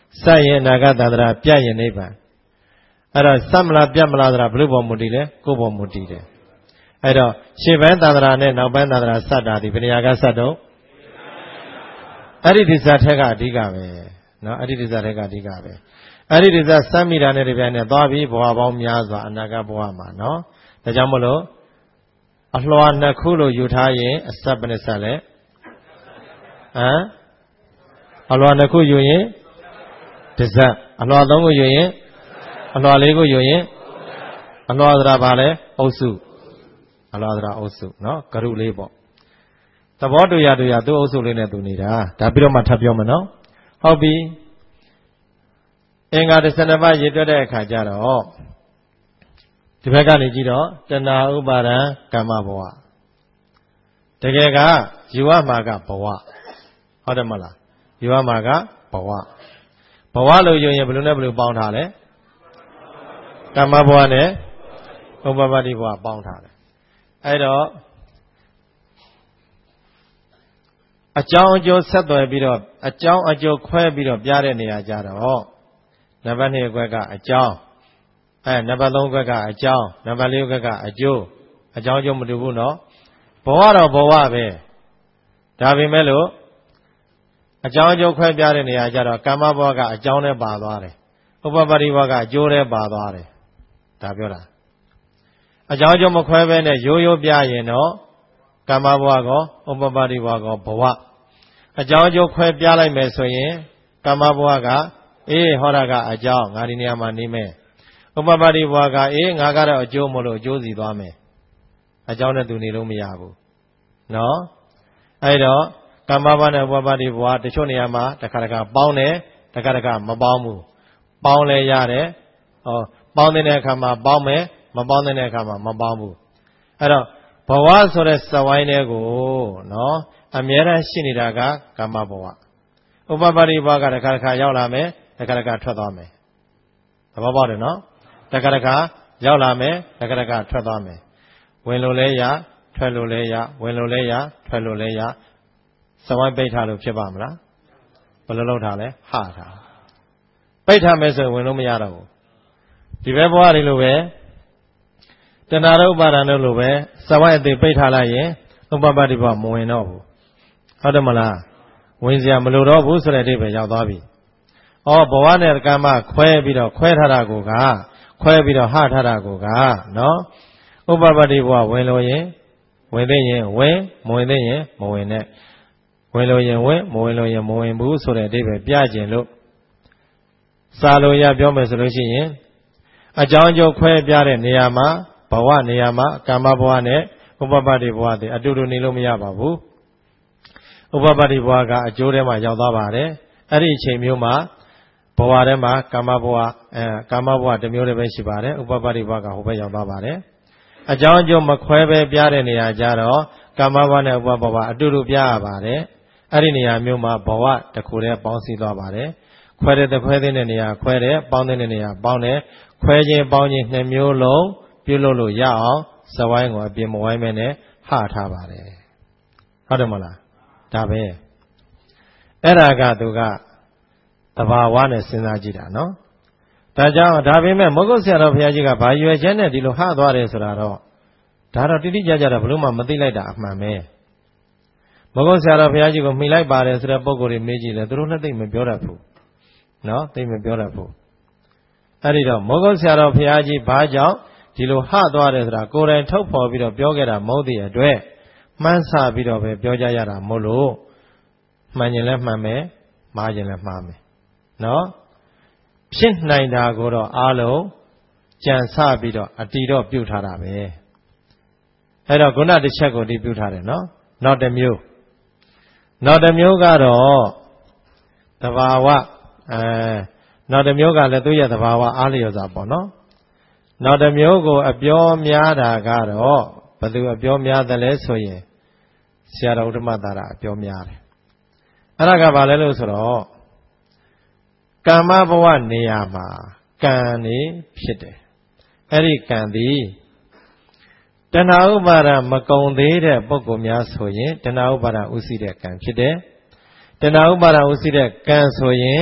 စရင်အနာဂတ်တန္တရာပြည့်ရင်နိဗ္ဗာန်အဲ့တော့စမလားပြတ်မလားဆိုတာဘလို့ပေါ်မူတည်လဲကိုယ်ပေါ်မူတည်တယ်အဲ့တော့ရှေ့ပိုင်းတန္တရာနဲ့နောက်ပိုင်းတန္တရာစတာဒီဘယ်နေရာကစတော့အဲ့ဒီဒီဇတ်ထက်ကအဓိကပဲနော်အဲ့ဒီဒီဇတ်ထက်ကအဓိကပဲအဲ့ဒီဒီဇတ်စမ်းမိတာနဲ့ဒီပြန်နဲ့သွားပြီးဘဝပေါင်းများစွာအနာဂတ်ဘဝမှာနော်ဒါကြောင့်မလို့အလွှာနှစ်ခုလို့ယူထားရင်အစပ်ပဲဆက်လဲဟမ်အလွှာနှစ်ခုယူရင်ဒီဇတ်အလွှာသုံးခုယူရင်အလွှာလေးခုယူရင်အလွှာသရာပါလဲအုပ်စုအလွှာသရာအုပ်စုနော်ဂရုလေးပေါ့သဘောတူရတူရသူ့အုပ်စုလေးနဲ့သူနေတာဒါပြီးတော့မှထပ်ပြောမယ်နော်ဟုတ်ပြီအင်္ဂါတစ်ဆယ်နှစ်ပါးရေတွက်တဲ့အခါကျတော့ဒီဘက်ကနေကြည့်တော့တဏှာဥပါဒံကမ္မဘဝတကယ်ကယူဝမှာကဘဝဟုတ်တယ်မလားယူဝမှာကဘဝဘဝလို့ယူရင်ဘယ်လိုနဲ့ဘယ်လိုပေါင်းထားလဲကမ္မဘဝနဲ့ဥပပတ္တိဘဝပေါင်းထားတယ်အဲ့တော့အကြောင်းအကျိုးဆက်သွယ်ပြီးတော့အကြောင်းအကျိုးခွဲပြီးတော့ပြတဲ့နေရာကြတော့နံပါတ်နှစ်ခွက်ကအကြောင်းအဲနံပါတ်သုံးခွက်ကအကြောင်းနံပါတ်လေးခွက်ကအကျိုးအကြောင်းအကျိုးမတူဘူးနော်ဘဝတော့ဘဝပဲဒါပေမဲ့လို့အကြောင်းအကျိုးခွဲပြတဲ့နေရာကြတော့ကမ္မဘဝကအကြောင်းနဲ့ပါသွားတယ်ဥပပတ္တိဘဝကအကျိုးနဲ့ပါသွားတယ်ဒါပြောတာအကြောင်းအကျိုးမခွဲဘဲနဲ့ရိုးရိုးပြရင်တော့ကမ္မဘဝကောဥပပတ္တိဘဝကောဘဝအကြောင်းအကျိုးခွဲပြလိုက်မယ်ဆိုရင်ကမ္မဘဝကအေးဟောတာကအကြောင်းငါဒီနေရာမှာနေမယ်ဥပပတ္တိဘဝကအေးငါကတော့အကျိုးမလို့အကျိုးစီသွားမယ်အကြောင်းနဲ့သူနေလို့မရဘူးနော်အဲ့တော့ကမ္မဘဝနဲ့ဥပပတ္တိဘဝတချို့နေရာမှာတစ်ခါတစ်ခါပေါင်းတယ်တစ်ခါတစ်ခါမပေါင်းဘူးပေါင်းလဲရတယ်ဟောပေါင်းတဲ့အခါမှာပေါင်းမယ်မပေါင်းတဲ့အခါမှာမပေါင်းဘူးအဲ့တော့ဘဝဆိုတဲ့စဝိုင်းတွေကိုနော်အမြဲတမ်းရှိနေတာကကမ္မဘဝဥပပတ္တိဘဝကတစ်ခါတစ်ခါရောက်လာမယ်တစ်ခါတစ်ခါထွက်သွားမယ်သဘောပေါက်တယ်နော်တစ်ခါတစ်ခါရောက်လာမယ်တစ်ခါတစ်ခါထွက်သွားမယ်ဝင်လို့လဲရထွက်လို့လဲရဝင်လို့လဲရထွက်လို့လဲရစဝိုင်းပိတ်ထားလို့ဖြစ်ပါမလားဘယ်လိုလုပ်ထားလဲဟထားပိတ်ထားမယ်ဆိုရင်ဝင်လို့မရတော့ဘူးဒီဘက်ဘဝတွေလိုပဲတဏှာဥပါဒံတို့လိုပဲစဝိုင်းအသေးပိတ်ထားလိုက်ရင်ဥပပတ္တိဘဝမဝင်တော့ဘူးဟုတ်တယ်မလားဝင်စရာမလိုတော့ဘူးဆိုတဲ့အဓိပ္ပာယ်ရောက်သွားပြီဩဘဝနဲ့ကမ္မခွဲပြီးတော့ခွဲထားတာကိုကခွဲပြီးတော့ဟထားတာကိုကနော်ဥပပတ္တိဘဝဝင်လို့ရင်ဝင်သိရင်ဝင်မဝင်သိရင်မဝင်နဲ့ဝင်လို့ရင်ဝင်မဝင်လို့ရင်မဝင်ဘူးဆိုတဲ့အဓိပ္ပာယ်ပြခြင်းလို့စာလို့ရပြောမယ်ဆိုလို့ရှိရင်အကြောင်းအကျိုးခွဲပြတဲ့နေရာမှာဘဝနေရာမှာကမ္မဘဝနဲ့ဥပပတ္တိဘဝတွေအတူတူနေလို့မရပါဘူးဥပပတ္တိဘဝကအကျိုးထဲမှာရောက်သွားပါတယ်အဲ့ဒီအချိန်မျိုးမှာဘဝထဲမှာကမ္မဘဝအဲကမ္မဘဝတစ်မျိုးတည်းပဲရှိပါတယ်ဥပပတ္တိဘဝကဟိုဘက်ရောက်သွားပါတယ်အကြောင်းအကျိုးမခွဲပဲပြတဲ့နေရာကြတော့ကမ္မဘဝနဲ့ဥပပဘဝအတူတူပြရပါတယ်အဲ့ဒီနေရာမျိုးမှာဘဝတစ်ခုတည်းပေါင်းစည်းသွားပါတယ်ခွဲတဲ့တခွဲတဲ့နေရာခွဲတဲ့ပေါင်းတဲ့နေရာပေါင်းတဲ့ခွဲခြင်းပေါင်းခြင်းနှစ်မျိုးလုံးပြုလုပ်လို့ရအောင်စဝိုင်းကိုအပြင်မဝိုင်းမဲနဲ့ဟထားပါတယ်ဟုတ်တယ်မလားဒါပဲအဲ့ဒါကသူကတဘာဝနဲ့စဉ်းစားကြည့်တာနော်ဒါကြောင့်ဒါပေမဲ့မဂ္ဂုဆရာတော်ဘုရားကြီးကဘာရွယ်ချက်နဲ့ဒီလိုဟသွားတယ်ဆိုတာတော့ဒါတော့တိတိကျကျတော့ဘလို့မှမသိလိုက်တာအမှန်ပဲမဂ္ဂုဆရာတော်ဘုရားကြီးကိုမှီလိုက်ပါတယ်ဆိုတဲ့ပုံကိုယ်တွေမေးကြည့်လဲသူတို့လည်းသိမပြောတတ်ဘူးနော်သိမပြောတတ်ဘူးအဲ့ဒီတော့မဂ္ဂုဆရာတော်ဘုရားကြီးဘာကြောင့်ဒီလိုဟသွားတယ်ဆိုတာကိုယ်တိုင်ထုတ်ဖော်ပြီးတော့ပြောခဲ့တာမဟုတ်တဲ့အတွက်မှန်းဆပြီးတော့ပဲပြောကြရတာမဟုတ်လို့မှန်ရင်လည်းမှန်မယ်မှားရင်လည်းမှားမယ်နော်ဖြစ်နိုင်တာကိုတော့အားလုံးကြံစပြီးတော့အတီတော့ပြုတ်ထားတာပဲအဲ့တော့ခုနတစ်ချက်ကိုဒီပြုတ်ထားတယ်နော်နောက်တစ်မျိုးနောက်တစ်မျိုးကတော့တဘာဝအဲနောက်တစ်မျိုးကလည်းသူ့ရဲ့တဘာဝအားလျော်စွာပေါ့နော်နောက်တစ်မျိုးကိုအပြောများတာကတော့ဘယ်သူအပြောများတယ်လဲဆိုရင်ဆရာတော်ဥဒ္ဓမသာရအပြောများတယ်အဲ့ဒါကဘာလဲလို့ဆိုတော့ကမ္မဘဝနေရာမှာကံနေဖြစ်တယ်အဲ့ဒီကံသည်တဏှာဥပါဒမကုံသေးတဲ့ပုဂ္ဂိုလ်များဆိုရင်တဏှာဥပါဒဥသိတဲ့ကံဖြစ်တယ်တဏှာဥပါဒဥသိတဲ့ကံဆိုရင်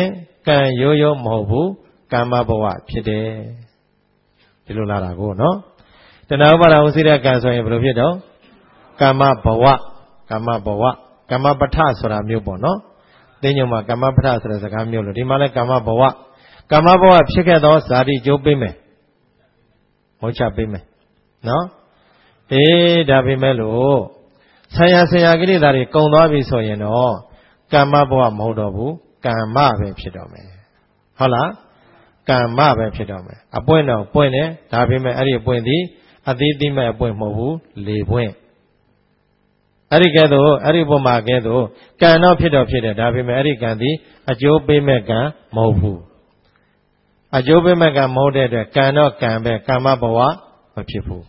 ကံရိုးရိုးမဟုတ်ဘူးကာမဘဝဖြစ်တယ်ဒီလိုလာတာကိုနော်တဏှာဥပါဒဝစီတဲ့ကံဆိုရင်ဘယ်လိုဖြစ်တော့ကာမဘဝကာမဘဝကာမပဋ္ဌဆိုတာမျိုးပေါ့နော်သိညုံမှာကာမပဋ္ဌဆိုတဲ့စကားမျိုးလို့ဒီမှာလဲကာမဘဝကာမဘဝဖြစ်ခဲ့သောဇာတိကျိုးပေးမယ်မောချပေးမယ်နော်အေးဒါပေမဲ့လို့ဆံရဆရာကိလေသာတွေကုန်သွားပြီဆိုရင်တော့ကာမဘဝမဟုတ်တော့ဘူးကာမပဲဖြစ်တော့မယ်ဟုတ်လားကာမပဲဖြစ်တော့မယ်အပွင့်တော့ပွင့်တယ်ဒါပေမဲ့အဲ့ဒီအပွင့်သည်အသေးသေးမဲ့အပွင့်မဟုတ်ဘူးလေပွင့်အဲ့ဒီကဲတော့အဲ့ဒီဘုမှာကဲတော့ကံတော့ဖြစ်တော့ဖြစ်တယ်ဒါပေမဲ့အဲ့ဒီကံသည်အကျိုးပေးမဲ့ကံမဟုတ်ဘူးအကျိုးပေးမဲ့ကံမဟုတ်တဲ့အတွက်ကံတော့ကံပဲကာမဘဝမဖြစ်ဘူး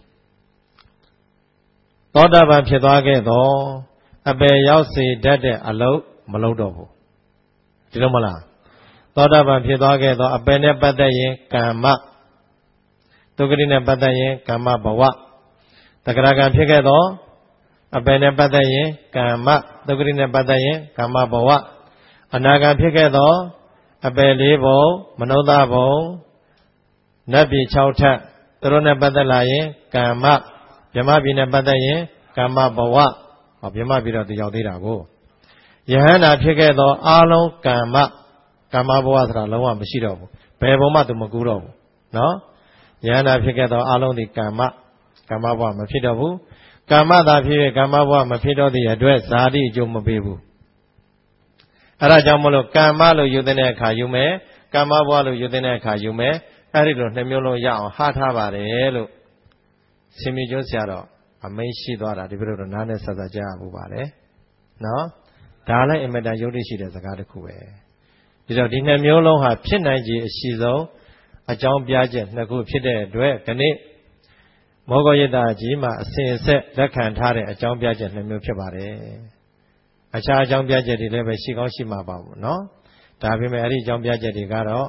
သောတာပန်ဖြစ်သွားခဲ့တော့အပယ်ရောက်စေတတ်တဲ့အလုပ်မလုပ်တော့ဘူးဒီလိုမလားသောတာပန်ဖြစ်သွားခဲ့တော့အပယ်နဲ့ပတ်သက်ရင်ကာမဒုက္ခတိနဲ့ပတ်သက်ရင်ကာမဘဝတဂရကံဖြစ်ခဲ့တော့အပယ်နဲ့ပတ်သက်ရင်ကာမဒုက္ခတိနဲ့ပတ်သက်ရင်ကာမဘဝအနာဂံဖြစ်ခဲ့တော့အပယ်လေးဘုံမနုဿဘုံနတ်ပြည်၆ထပ်သူတို့နဲ့ပတ်သက်လာရင်ကာမဗြဟ္မပြည်နဲ့ပတ်သက်ရင်ကာမဘဝဟောဗြဟ္မပြည်တော့တရားသေးတာကိုယဟန္တာဖြစ်ခဲ့သောအာလုံးကာမကာမဘဝဆိုတာလုံးဝမရှိတော့ဘူးဘယ်ဘုံမှသူမကူတော့ဘူးနော်ယဟန္တာဖြစ်ခဲ့သောအာလုံးဒီကာမကာမဘဝမဖြစ်တော့ဘူးကာမသာဖြစ်၍ကာမဘဝမဖြစ်တော့တဲ့အတွက်ဇာတိအကျိုးမပေးဘူးအဲဒါကြောင့်မလို့ကာမလို့ယူတဲ့အခါယူမယ်ကာမဘဝလို့ယူတဲ့အခါယူမယ်အဲဒီလိုနှစ်မျိုးလုံးရအောင်ဟာထားပါတယ်လို့ဆင်မြကျွန်းဆရာတော်အမိန့်ရှိသွားတာဒီလိုတော့နားနဲ့ဆက်ဆက်ကြားရမှုပါတယ်နော်ဒါလည်းအင်မတန်ယုတ်တိရှိတဲ့စကားတစ်ခုပဲဒီတော့ဒီနှစ်မျိုးလုံးဟာဖြစ်နိုင်ခြေအရှိဆုံးအကြောင်းပြချက်နှစ်ခုဖြစ်တဲ့အတွက်ဒီနေ့မောဂယတကြီးမှာအစဉ်အဆက်လက်ခံထားတဲ့အကြောင်းပြချက်နှစ်မျိုးဖြစ်ပါတယ်အခြားအကြောင်းပြချက်တွေလည်းပဲရှိကောင်းရှိမှာပါဘူးနော်ဒါပေမဲ့အဲ့ဒီအကြောင်းပြချက်တွေကတော့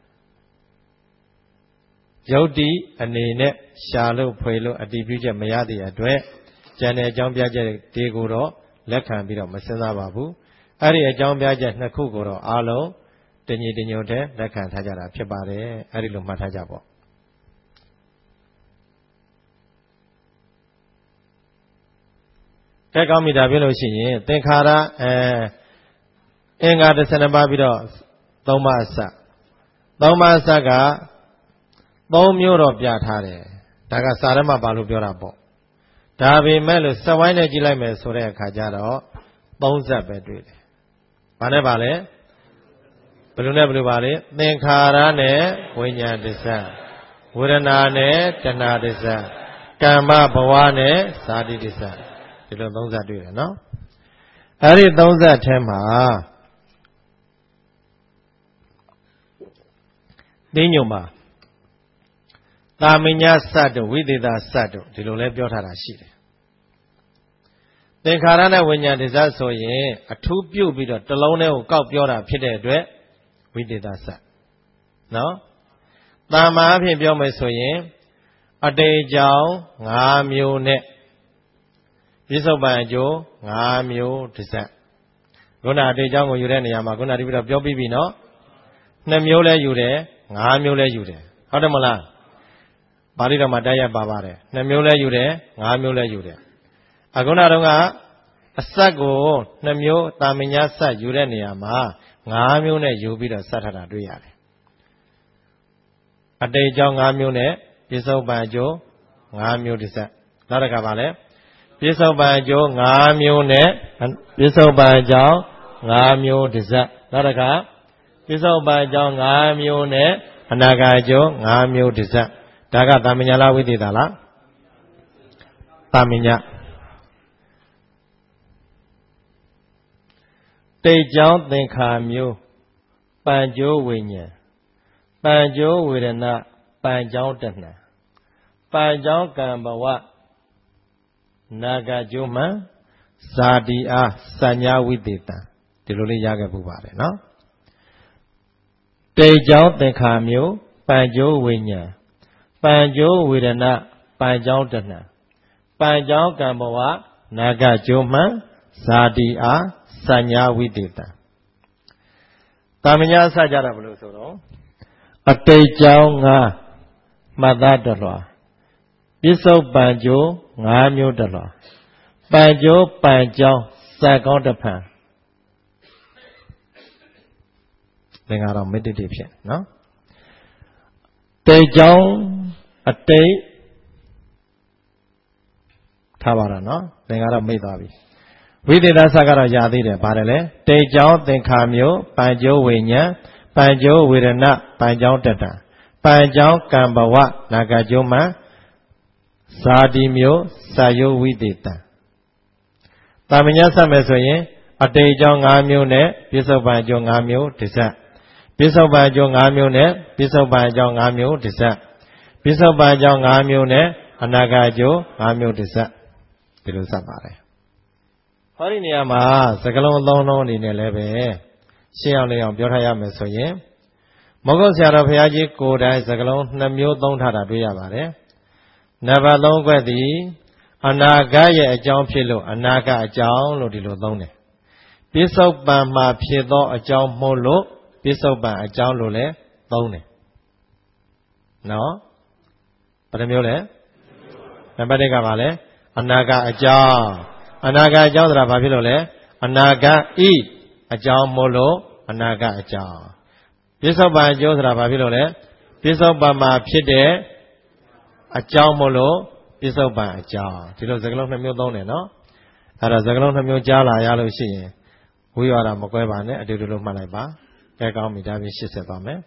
ယုတ်တိအနေနဲ့ရှာလို့ဖွေလို့အတည်ပြုချက်မရတဲ့အတွက်ကျန်တဲ့အကြောင်းပြချက်တွေကိုတော့လက်ခံပြီးတော့မစဉ်းစားပါဘူးအဲ့ဒီအကြောင်းပြချက်နှစ်ခုကိုတော့အားလုံးတညီတညွတ်တဲ့လက်ခံထားကြတာဖြစ်ပါတယ်အဲ့ဒီလိုမှတ်ထားကြပေါ့တက်ကောင်းမိတာပြလို့ရှိရင်သင်္ခါရအဲအင်္ဂါတစ်ဆယ်နှစ်ပါးပြီးတော့သုံးပါးအစသုံးပါးအစကသုံးမျိုးတော့ပြထားတယ်ဒါကစာထဲမှာပါလို့ပြောတာပေါ့ဒါပေမဲ့လို့စက်ဝိုင်းနဲ့ကြည့်လိုက်မယ်ဆိုတဲ့အခါကျတော့သုံးဆက်ပဲတွေ့တယ်ဘာနဲ့ပါလဲဘယ်လိုနဲ့ဘယ်လိုပါလဲသင်္ခါရနဲ့ဝိညာဉ်တစ္ဆဝေဒနာနဲ့တဏှာတစ္ဆကမ္မဘဝနဲ့ဇာတိတစ္ဆဒီလိုသုံးဆက်တွေ့တယ်နော်အဲ့ဒီသုံးဆက်ထဲမှာသိညုံမှာသာမညစတ်တို့ဝိသေသစတ်တို့ဒီလိုလဲပြောထားတာရှိတယ်သင်္ခါရနဲ့ဝိညာဉ်တစ္ဆဆိုရင်အထူးပြုတ်ပြီးတော့တလုံးထဲကိုကောက်ပြောတာဖြစ်တဲ့အတွက်ဝိသေသစတ်နော်တာမန်အဖြစ်ပြောမယ်ဆိုရင်အတေအကြောင်း၅မျိုးနဲ့ပြစ္ဆုတ်ပံအကျိုး၅မျိုးတစ္ဆခုနအတေအကြောင်းကိုယူတဲ့နေရာမှာခုနဒီပြီးတော့ပြောပြီးပြီနော်နှစ်မျိုးလဲယူတယ်၅မျိုးလဲယူတယ်ဟုတ်တယ်မလားပါဠိတော်မှာတိုက်ရိုက်ပါပါတယ်နှစ်မျိုးလဲယူတယ်၅မျိုးလဲယူတယ်အခုနတော့ကအစက်ကိုနှစ်မျိုးတာမညစက်ယူတဲ့နေရာမှာ၅မျိုးနဲ့ယူပြီးတော့စက်ထတာတွေ့ရတယ်အတေအကြောင်း၅မျိုးနဲ့ပြစ္ဆုတ်ပံအကျိုး၅မျိုးတစ်စက်နောက်တစ်ခါပါလဲပြစ္ဆုတ်ပံအကျိုး၅မျိုးနဲ့ပြစ္ဆုတ်ပံအကြောင်း၅မျိုးတစ်စက်နောက်တစ်ခါပြစ္ဆုတ်ပံအကြောင်း၅မျိုးနဲ့အနာဂတ်အကျိုး၅မျိုးတစ်စက်ဒါကတာမညလားဝိသေသလားတာမညတိတ်ကြောင်းသင်္ခါမျိုးပံကျိုးဝိညာဉ်ပံကျိုးဝေဒနာပံကြောင်းတဏှာပံကြောင်းကံဘဝနာဂကျိုးမှဇာတိအားစัญญာဝိသေသဒီလိုလေးရခဲ့ပူပါတယ်နော်တိတ်ကြောင်းသင်္ခါမျိုးပံကျိုးဝိညာဉ်ပံကျိုးဝေဒနာပံကြောင်းတဏှာပံကြောင်းကံဘဝနာဂကျိုးမှဇာတိအားစัญญာဝိသေသတာမညာစကြတာဘလို့ဆိုတော့အတိတ်ကြောင်းငါမှတ်သားတော်လွှာပစ္စုပန်ကျိုးငါးမျိုးတော်လွှာပန်ကျိုးပန်ကြောင်းစက်ကောင်းတစ်ဖန်သင်္ဃာတော်မေတ္တိဖြစ်နော်တိတ်ကြောင်းအတိတ်ထားပါတော့နော်သင်္ဃာတော်မိတ်သွားပြီဝိသေသစကတော့ຢာသေးတယ်ပါတယ်လေတိတ်ကြောင်းသင်္ခါမျိုးပန်ကျိုးဝိညာဉ်ပန်ကျိုးဝေဒနာပန်ကြောင်းတတ္တပန်ကြောင်းကံဘဝနာဂကျိုးမှဇာတိမျိုးစာယုဝိသေသတာမညာဆက်မယ်ဆိုရင်အတိတ်ကြောင်း၅မျိုးနဲ့ပြစ္ဆုတ်ပန်အကျိုး၅မျိုးတစ္ဆတ်ပြစ္ဆုတ်ပန်အကျိုး၅မျိုးနဲ့ပြစ္ဆုတ်ပန်အကြောင်း၅မျိုးတစ္ဆတ်ပြစ္ဆုတ်ပန်အကြောင်း၅မျိုးနဲ့အနာဂအကျိုး၅မျိုးတစ္ဆတ်ဒီလိုစပ်ပါတယ်ဟောဒီနေရာမှာစကလုံးအသုံးလုံးအနေနဲ့လည်းပဲရှင်းအောင်လေးအောင်ပြောထားရမယ်ဆိုရင်မောဂုတ်ဆရာတော်ဘုရားကြီးကိုယ်တိုင်စကလုံးနှစ်မျိုးသုံးထားတာတွေ့ရပါတယ်နံပါတ်သုံးခွက်သည်အနာဂတ်ရဲ့အကြောင်းဖြစ်လို့အနာဂတ်အကြောင်းလို့ဒီလိုသုံးတယ်ပြစ္ဆုတ်ပန်မှာဖြစ်သောအကြောင်းမို့လို့ပြစ္ဆုတ်ပန်အကြောင်းလို့လည်းသုံးတယ်နော်ဘယ်နှမျိုးလဲနံပါတ်တစ်ကပါလဲအနာဂတ်အကြောင်းအနာဂတ်အကြောင်းဆိုတာဘာဖြစ်လို့လဲအနာဂတ်ဤအကြောင်းမို့လို့အနာဂတ်အကြောင်းပြစ္ဆုတ်ပန်အကျိုးဆိုတာဘာဖြစ်လို့လဲပြစ္ဆုတ်ပန်မှာဖြစ်တဲ့အကြောင်းမို့လို့ပြစ္ဆုတ်ပန်အကြောင်းဒီလိုစကားလုံးနှစ်မျိုးသုံးတယ်နော်အဲ့ဒါစကားလုံးနှစ်မျိုးကြားလာရလို့ရှိရင်ဝိဝါဒမကွဲပါနဲ့အတူတူလို့မှတ်လိုက်ပါကဲကောင်းပြီဒါပြီးရှင်းဆက်ပါမယ်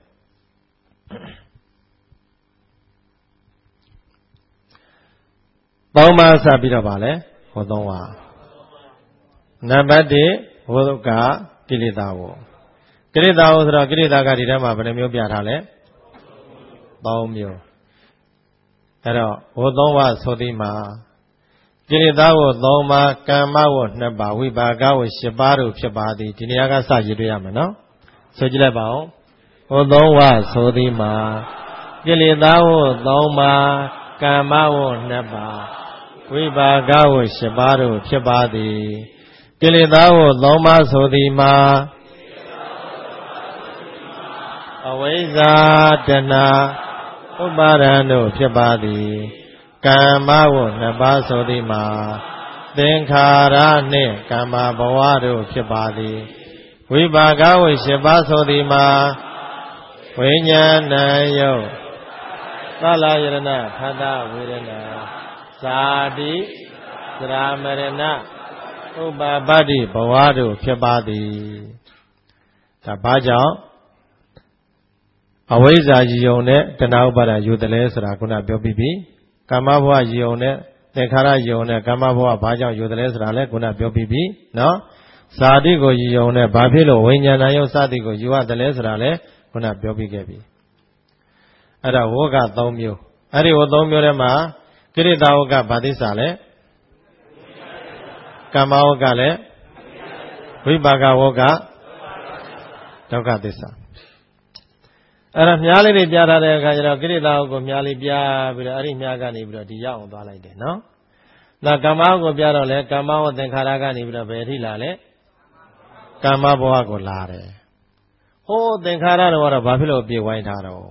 သုံးပါးစပြီးတော့ပါလဲဟောသုံးပါးနံပါတ်တစ်ဝိသုကကိလေသာဝကိလေသာဝဆိုတော့ကိလေသာကဒီထဲမှာဘယ်နှမျိုးပြထားလဲသုံးမျိုးအဲ့တော့ဝသုံးပါးဆိုသည်မှာကိလေသာဝသုံးပါးကမ္မဝနှစ်ပါးဝိပါကဝရှစ်ပါးတို့ဖြစ်ပါသည်ဒီနေရာကစရည်တွေ့ရမယ်နော်ဆိုကြည့်လိုက်ပါဦးဝသုံးပါးဆိုသည်မှာကိလေသာဝသုံးပါးကမ္မဝနှစ်ပါးဝိပါကဝရှစ်ပါးတို့ဖြစ်ပါသည်ကိလေသာဝသုံးပါးဆိုသည်မှာအဝိဇ္ဇာတဏှာဥပါဒံတို့ဖြစ်ပါသည်ကမ္မဝနှစ်ပါးဆိုသည်မှာသင်္ခါရနှင့်ကမ္မဘဝတို့ဖြစ်ပါသည်ဝိပါကဝရှစ်ပါးဆိုသည်မှာဝိညာဏယုတ်သလယရဏခန္ဓာဝေဒနာဇာတိသရမရဏဥပပတ္တိဘဝတို့ဖြစ်ပါသည်ဒါဘာကြောင့်အဝိဇ္ဇာယီယုံနဲ့တဏှာဥပါဒယူတယ်လဲဆိုတာခုနပြောပြီးပြီကာမဘဝယီယုံနဲ့သင်္ခါရယီယုံနဲ့ကာမဘဝဘာကြောင့်ယူတယ်လဲဆိုတာလဲခုနပြောပြီးပြီနော်ဇာတိကိုယီယုံနဲ့ဘာဖြစ်လို့ဝိညာဏယုတ်စသည်ကိုယူရတယ်လဲဆိုတာလဲခုနပြောပြီးခဲ့ပြီအဲ့ဒါဝကသုံးမျိုးအဲ့ဒီဝသုံးမျိုးထဲမှာကိရိတာဝကဘာသစ္စာလဲကာမဝကလည်းဝိပါကဝကဒုက္ခသစ္စာအဲ့ဒါမြားလေးတွေပြထားတဲ့အခါကျတော့ကိရိတာဝကိုမြားလေးပြပြီးတော့အဲ့ဒီမြားကနေပြီးတော့ဒီရောက်အောင်သွားလိုက်တယ်နော်။နောက်ကာမဝကိုပြတော့လေကာမဝသင်္ခါရကနေပြီးတော့ဘယ်အထိလာလဲကာမဘဝကိုလာတယ်။ဟိုးသင်္ခါရတော့ဘာဖြစ်လို့ပြေဝိုင်းထားတော့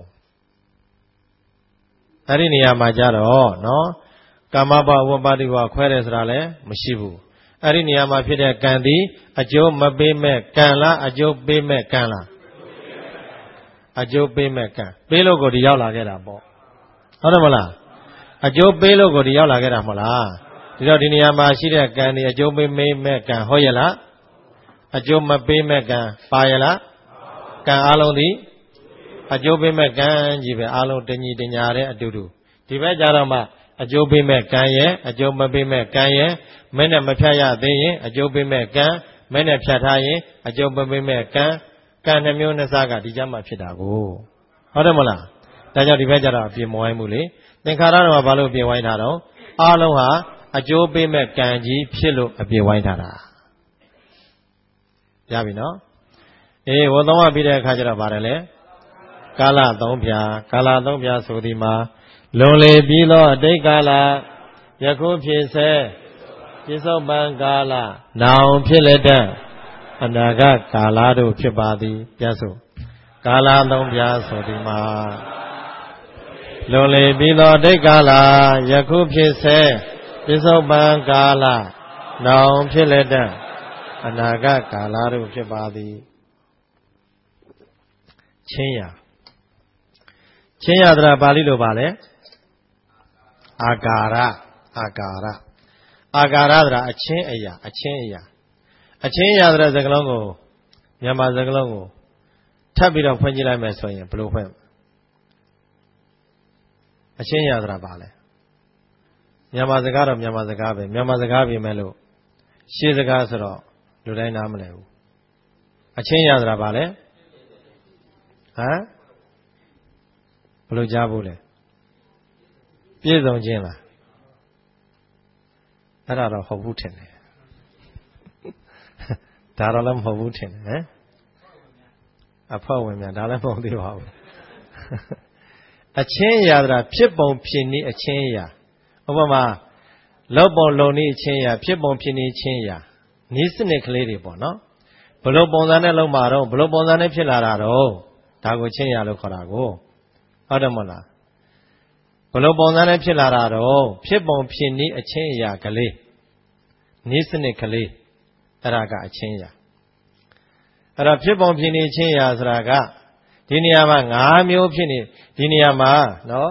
အဲ့ဒီနေရာမှာကြတော့နော်ကာမဘဝဝပတိဘဝခွဲတယ်ဆိုတာလည်းမရှိဘူးအဲ့ဒီနေရာမှာဖြစ်တဲ့ကံသည်အကျိုးမပေးမဲ့ကံလားအကျိုးပေးမဲ့ကံလားအကျိုးပေးမဲ့ကံပေးလို့ကိုဒီရောက်လာခဲ့တာပေါ့ဟုတ်တယ်မလားအကျိုးပေးလို့ကိုဒီရောက်လာခဲ့တာမဟုတ်လားဒီတော့ဒီနေရာမှာရှိတဲ့ကံဒီအကျိုးပေးမဲ့ကံဟုတ်ရဲ့လားအကျိုးမပေးမဲ့ကံပါရဲ့လားကံအလုံးသည်အကျိုးပေးမဲ့ကံကြီးပဲအလုံးတညီတညာတဲ့အတူတူဒီဘက်ကြတော့မှအကျိုးပေးမဲ့ကံရဲ့အကျိုးမပေးမဲ့ကံရဲ့မင်းနဲ့မဖြတ်ရသေးရင်အကျိုးပေးမဲ့ကံမင်းနဲ့ဖြတ်ထားရင်အကျိုးမပေးမဲ့ကံကံနှမျိုးနှစ်စားကဒီကြမှာဖြစ်တာကိုဟုတ်တယ်မလားဒါကြောင့်ဒီဘက်ကြတော့အပြင်းမဝိုင်းဘူးလေသင်္ခါရတော့ဘာလို့ပြင်ဝိုင်းထားတော့အားလုံးဟာအကျိုးပေးမဲ့ကံကြီးဖြစ်လို့အပြင်ဝိုင်းထားတာရပြီနော်အေးဝသုံးပါပြီးတဲ့အခါကျတော့ဗါတယ်လေကာလသုံးဖြာကာလသုံးဖြာဆိုဒီမှာလွန်လေပြီးသောအတိတ်ကာလယခုဖြစ်စေပြစ္ဆုတ်ပံကာလနောင်ဖြစ်လက်တအနာဂတ်ကာလတို့ဖြစ်ပါသည်ပြတ်စို့ကာလသုံးပြဆိုဒီမှာလွန်လေပြီးသောဒိဋ္ဌကာလယခုဖြစ်စေပစ္စုပန်ကာလနောင်ဖြစ်လက်တဲ့အနာဂတ်ကာလတို့ဖြစ်ပါသည်ချင်းရချင်းရသလားပါဠိလိုပါလဲအာကာရအာကာရအာကာရသလားအချင်းအရာအချင်းအရာအချင်းအရာသလားစကားလုံးကိုမြန်မာစကားလုံးကိုထပ်ပြီးတော့ဖွင့်ကြည့်လိုက်မယ်ဆိုရင်ဘယ်လိုဖွင့်အချင်းအရာသလားပါလဲမြန်မာစကားတော့မြန်မာစကားပဲမြန်မာစကားပြင်မဲ့လို့ရှေးစကားဆိုတော့လူတိုင်းနားမလည်ဘူးအချင်းအရာသလားပါလဲဟမ်ဘယ်လိုကြားဖို့လဲပြည့်စုံခြင်းလားအဲ့ဒါတော့ဟုတ်ဘူးထင်တယ်ဒါတော့လည်းမဟုတ်ဘူးထင်တယ်ဟမ်အဖေဝင်မြန်ဒါလည်းမဟုတ်သေးပါဘူးအချင်းအရာသလားဖြစ်ပုံဖြစ်နည်းအချင်းအရာဥပမာလောက်ပုံလုံနည်းအချင်းအရာဖြစ်ပုံဖြစ်နည်းချင်းအရာနည်းစနစ်ကလေးတွေပေါ့နော်ဘလို့ပုံစံနဲ့လုံးမှာတော့ဘလို့ပုံစံနဲ့ဖြစ်လာတာတော့ဒါကိုချင်းရလို့ခေါ်တာကိုဟုတ်တယ်မဟုတ်လားဘလို့ပုံစံနဲ့ဖြစ်လာတာတော့ဖြစ်ပုံဖြစ်နည်းအချင်းအရာကလေးနည်းစနစ်ကလေးအဲ့ဒါကအချင်းအရာအဲ့တော့ဖြစ်ပုံဖြစ်နည်းချင်းအရာဆိုတာကဒီနေရာမှာ၅မျိုးဖြစ်နေဒီနေရာမှာနော်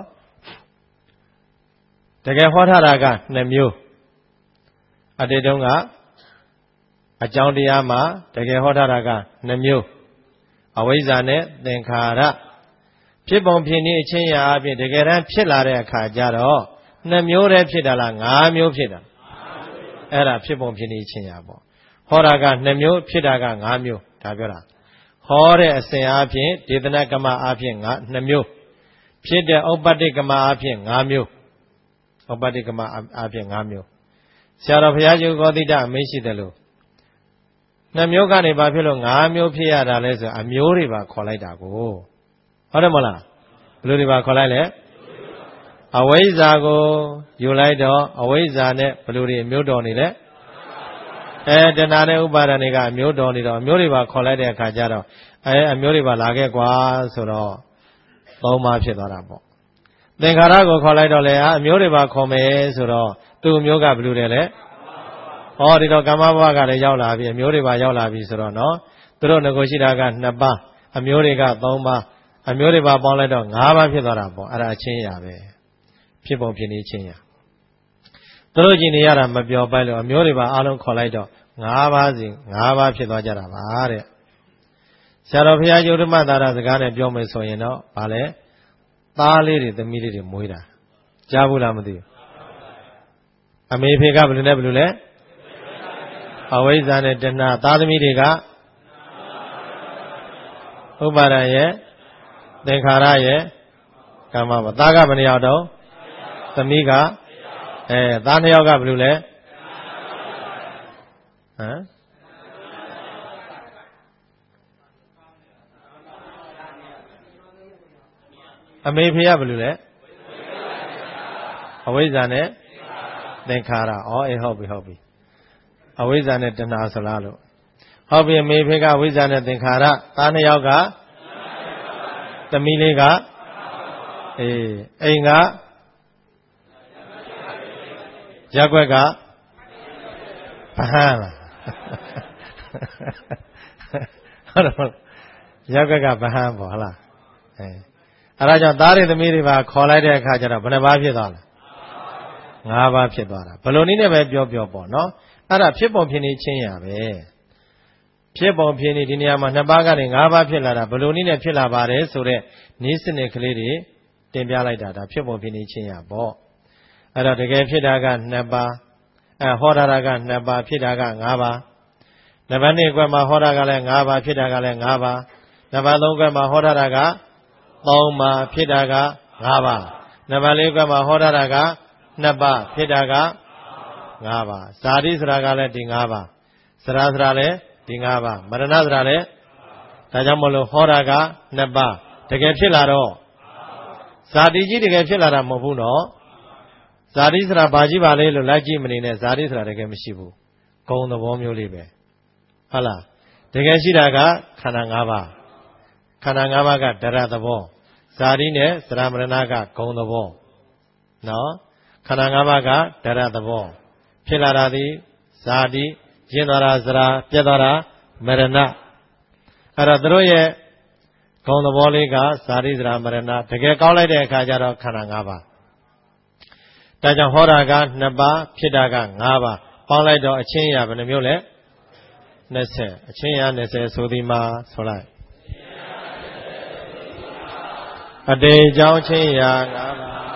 တကယ်ဟောထားတာက၂မျိုးအတေတုံးကအကြောင်းတရားမှာတကယ်ဟောထားတာက၂မျိုးအဝိဇ္ဇာနဲ့သင်္ခါရဖြစ်ပုံဖြစ်နည်းအချင်းအရာအပြင်တကယ်တမ်းဖြစ်လာတဲ့အခါကျတော့၂မျိုးတည်းဖြစ်တာလား၅မျိုးဖြစ်တာအဲ့ဒါဖြစ်ပုံဖြစ်နည်းအချင်းအရာပေါ့ဟောတာက၂မျိုးဖြစ်တာက၅မျိုးဒါပြောတာဟောတဲ့အစဉ်အားဖြင့်ဒေသနာကမ္မအားဖြင့်၅၂မျိုးဖြစ်တဲ့ဥပ္ပတ္တိကမ္မအားဖြင့်၅မျိုးဥပ္ပတ္တိကမ္မအားဖြင့်၅မျိုးဆရာတော်ဘုရားရှင်ဂေါတိတအမိန့်ရှိတယ်လို့၂မျိုးကနေဘာဖြစ်လို့၅မျိုးဖြစ်ရတာလဲဆိုအမျိုးတွေပါခေါ်လိုက်တာကိုဟုတ်တယ်မဟုတ်လားဘယ်လိုတွေပါခေါ်လိုက်လဲအဝိဇ္ဇာကိုယူလိုက်တော့အဝိဇ္ဇာနဲ့ဘယ်လိုတွေအမျိုးတော်နေလဲအဲတဏှာနဲ့ဥပါဒဏ်တွေကအမျိုးတော်နေတော့အမျိုးတွေပါခေါ်လိုက်တဲ့အခါကျတော့အဲအမျိုးတွေပါလာခဲ့ကွာဆိုတော့သုံးပါးဖြစ်သွားတာပေါ့သင်္ခါရကိုခေါ်လိုက်တော့လေအမျိုးတွေပါခေါ်မယ်ဆိုတော့သူ့အမျိုးကဘယ်လိုတယ်လဲဟောဒီတော့ကာမဘဝကလည်းရောက်လာပြီအမျိုးတွေပါရောက်လာပြီဆိုတော့နော်သူတို့ငကိုရှိတာကနှစ်ပါးအမျိုးတွေကသုံးပါးအမျိုးတွေပါပေါင်းလိုက်တော့၅ပါးဖြစ်သွားတာပေါ့အဲ့ဒါအချင်းရာပဲဖြစ်ပုံဖြစ်နည်းချင်းရာသူတို့ကြည်နေရတာမပြောပိုက်လို့အမျိုးတွေပါအားလုံးခေါ်လိုက်တော့၅ပါးစီ၅ပါးဖြစ်သွားကြတာပါတဲ့ဆရာတော်ဘုရားယုဒ္ဓမသာရစကားနဲ့ပြောမယ်ဆိုရင်တော့ဗာလဲသားလေးတွေသမီးလေးတွေမွေးတာကြားဘူးလားမသိဘူးအမေဖေကဘယ်လိုလဲဘယ်လိုလဲအဝိဇ္ဇာနဲ့တဏှာသားသမီးတွေကဥပါဒံရဲ့သင်္ခါရရဲ့ကာမဘသားကဘယ်နှယောက်တော့သမီးကအဲသားနှစ်ယောက်ကဘယ်လိုလဲဟမ်အမေဖေကဘယ်လိုလဲအဝိဇ္ဇာနဲ့သင်္ခါရဩအေးဟုတ်ပြီဟုတ်ပြီအဝိဇ္ဇာနဲ့တဏှာဆိုလားလို့ဟုတ်ပြီအမေဖေကအဝိဇ္ဇာနဲ့သင်္ခါရသားနှစ်ယောက်ကသမီးလေးကအေးအိမ်ကရက်ွက်ကဗဟန်းလားဟုတ်တော့ရက်ွက်ကဗဟန်းပေါ့ဟုတ်လားအဲအဲဒါကြောင့်သားတွေသမီးတွေပါခေါ်လိုက်တဲ့အခါကျတော့ဘယ်နှပါးဖြစ်သွားလဲ၅ပါးဖြစ်သွားတာဘယ်လိုနည်းနဲ့ပဲပြောပြောပေါ့နော်အဲ့ဒါဖြစ်ပုံဖြစ်နေချင်းရပဲဖြစ်ပုံဖြစ်နေဒီနေရာမှာနှစ်ပါးကနေ၅ပါးဖြစ်လာတာဘယ်လိုနည်းနဲ့ဖြစ်လာပါတယ်ဆိုတော့နည်းစနစ်ကလေးတွေတင်ပြလိုက်တာဒါဖြစ်ပုံဖြစ်နေချင်းရပေါ့အဲ့တော့တကယ်ဖြစ်တာကနှစ်ပါးအဲဟောတာကနှစ်ပါးဖြစ်တာက၅ပါးနံပါတ်၂ကွက်မှာဟောတာကလည်း၅ပါးဖြစ်တာကလည်း၅ပါးနံပါတ်၃ကွက်မှာဟောတာကသုံးပါးဖြစ်တာက၅ပါးနံပါတ်၄ကွက်မှာဟောတာကနှစ်ပါးဖြစ်တာက၅ပါးဇာတိဆိုတာကလည်းဒီ၅ပါးစရာဆိုတာလည်းဒီ၅ပါးမရဏဆိုတာလည်းဒါကြောင့်မလို့ဟောတာကနှစ်ပါးတကယ်ဖြစ်လာတော့ဇာတိကြီးတကယ်ဖြစ်လာတာမဟုတ်ဘူးနော်ဇာတိဆိုတာဘာကြီးပါလဲလို့လိုက်ကြည့်မနေနဲ့ဇာတိဆိုတာတကယ်မရှိဘူးဂုံသဘောမျိုးလေးပဲဟုတ်လားတကယ်ရှိတာကခန္ဓာ၅ပါးခန္ဓာ၅ပါးကဒရသဘောဇာတိနဲ့သရမရဏကဂုံသဘောနော်ခန္ဓာ၅ပါးကဒရသဘောဖြစ်လာတာသည်ဇာတိရင်းသွားတာဇရာပြတ်သွားတာမရဏအဲ့တော့သူတို့ရဲ့ဂုံသဘောလေးကဇာတိဇရာမရဏတကယ်ကောက်လိုက်တဲ့အခါကျတော့ခန္ဓာ၅ပါးဒါကြောင့်ဟောတာကနှစ်ပါးဖြစ်တာက၅ပါးပေါင်းလိုက်တော့အချင်းရာဘယ်နှမျိုးလဲနှစ်ဆယ်အချင်းရာနှစ်ဆယ်ဆိုသည်မှာဆိုလိုက်အတေကြောင့်ချင်းရာ၅ပါး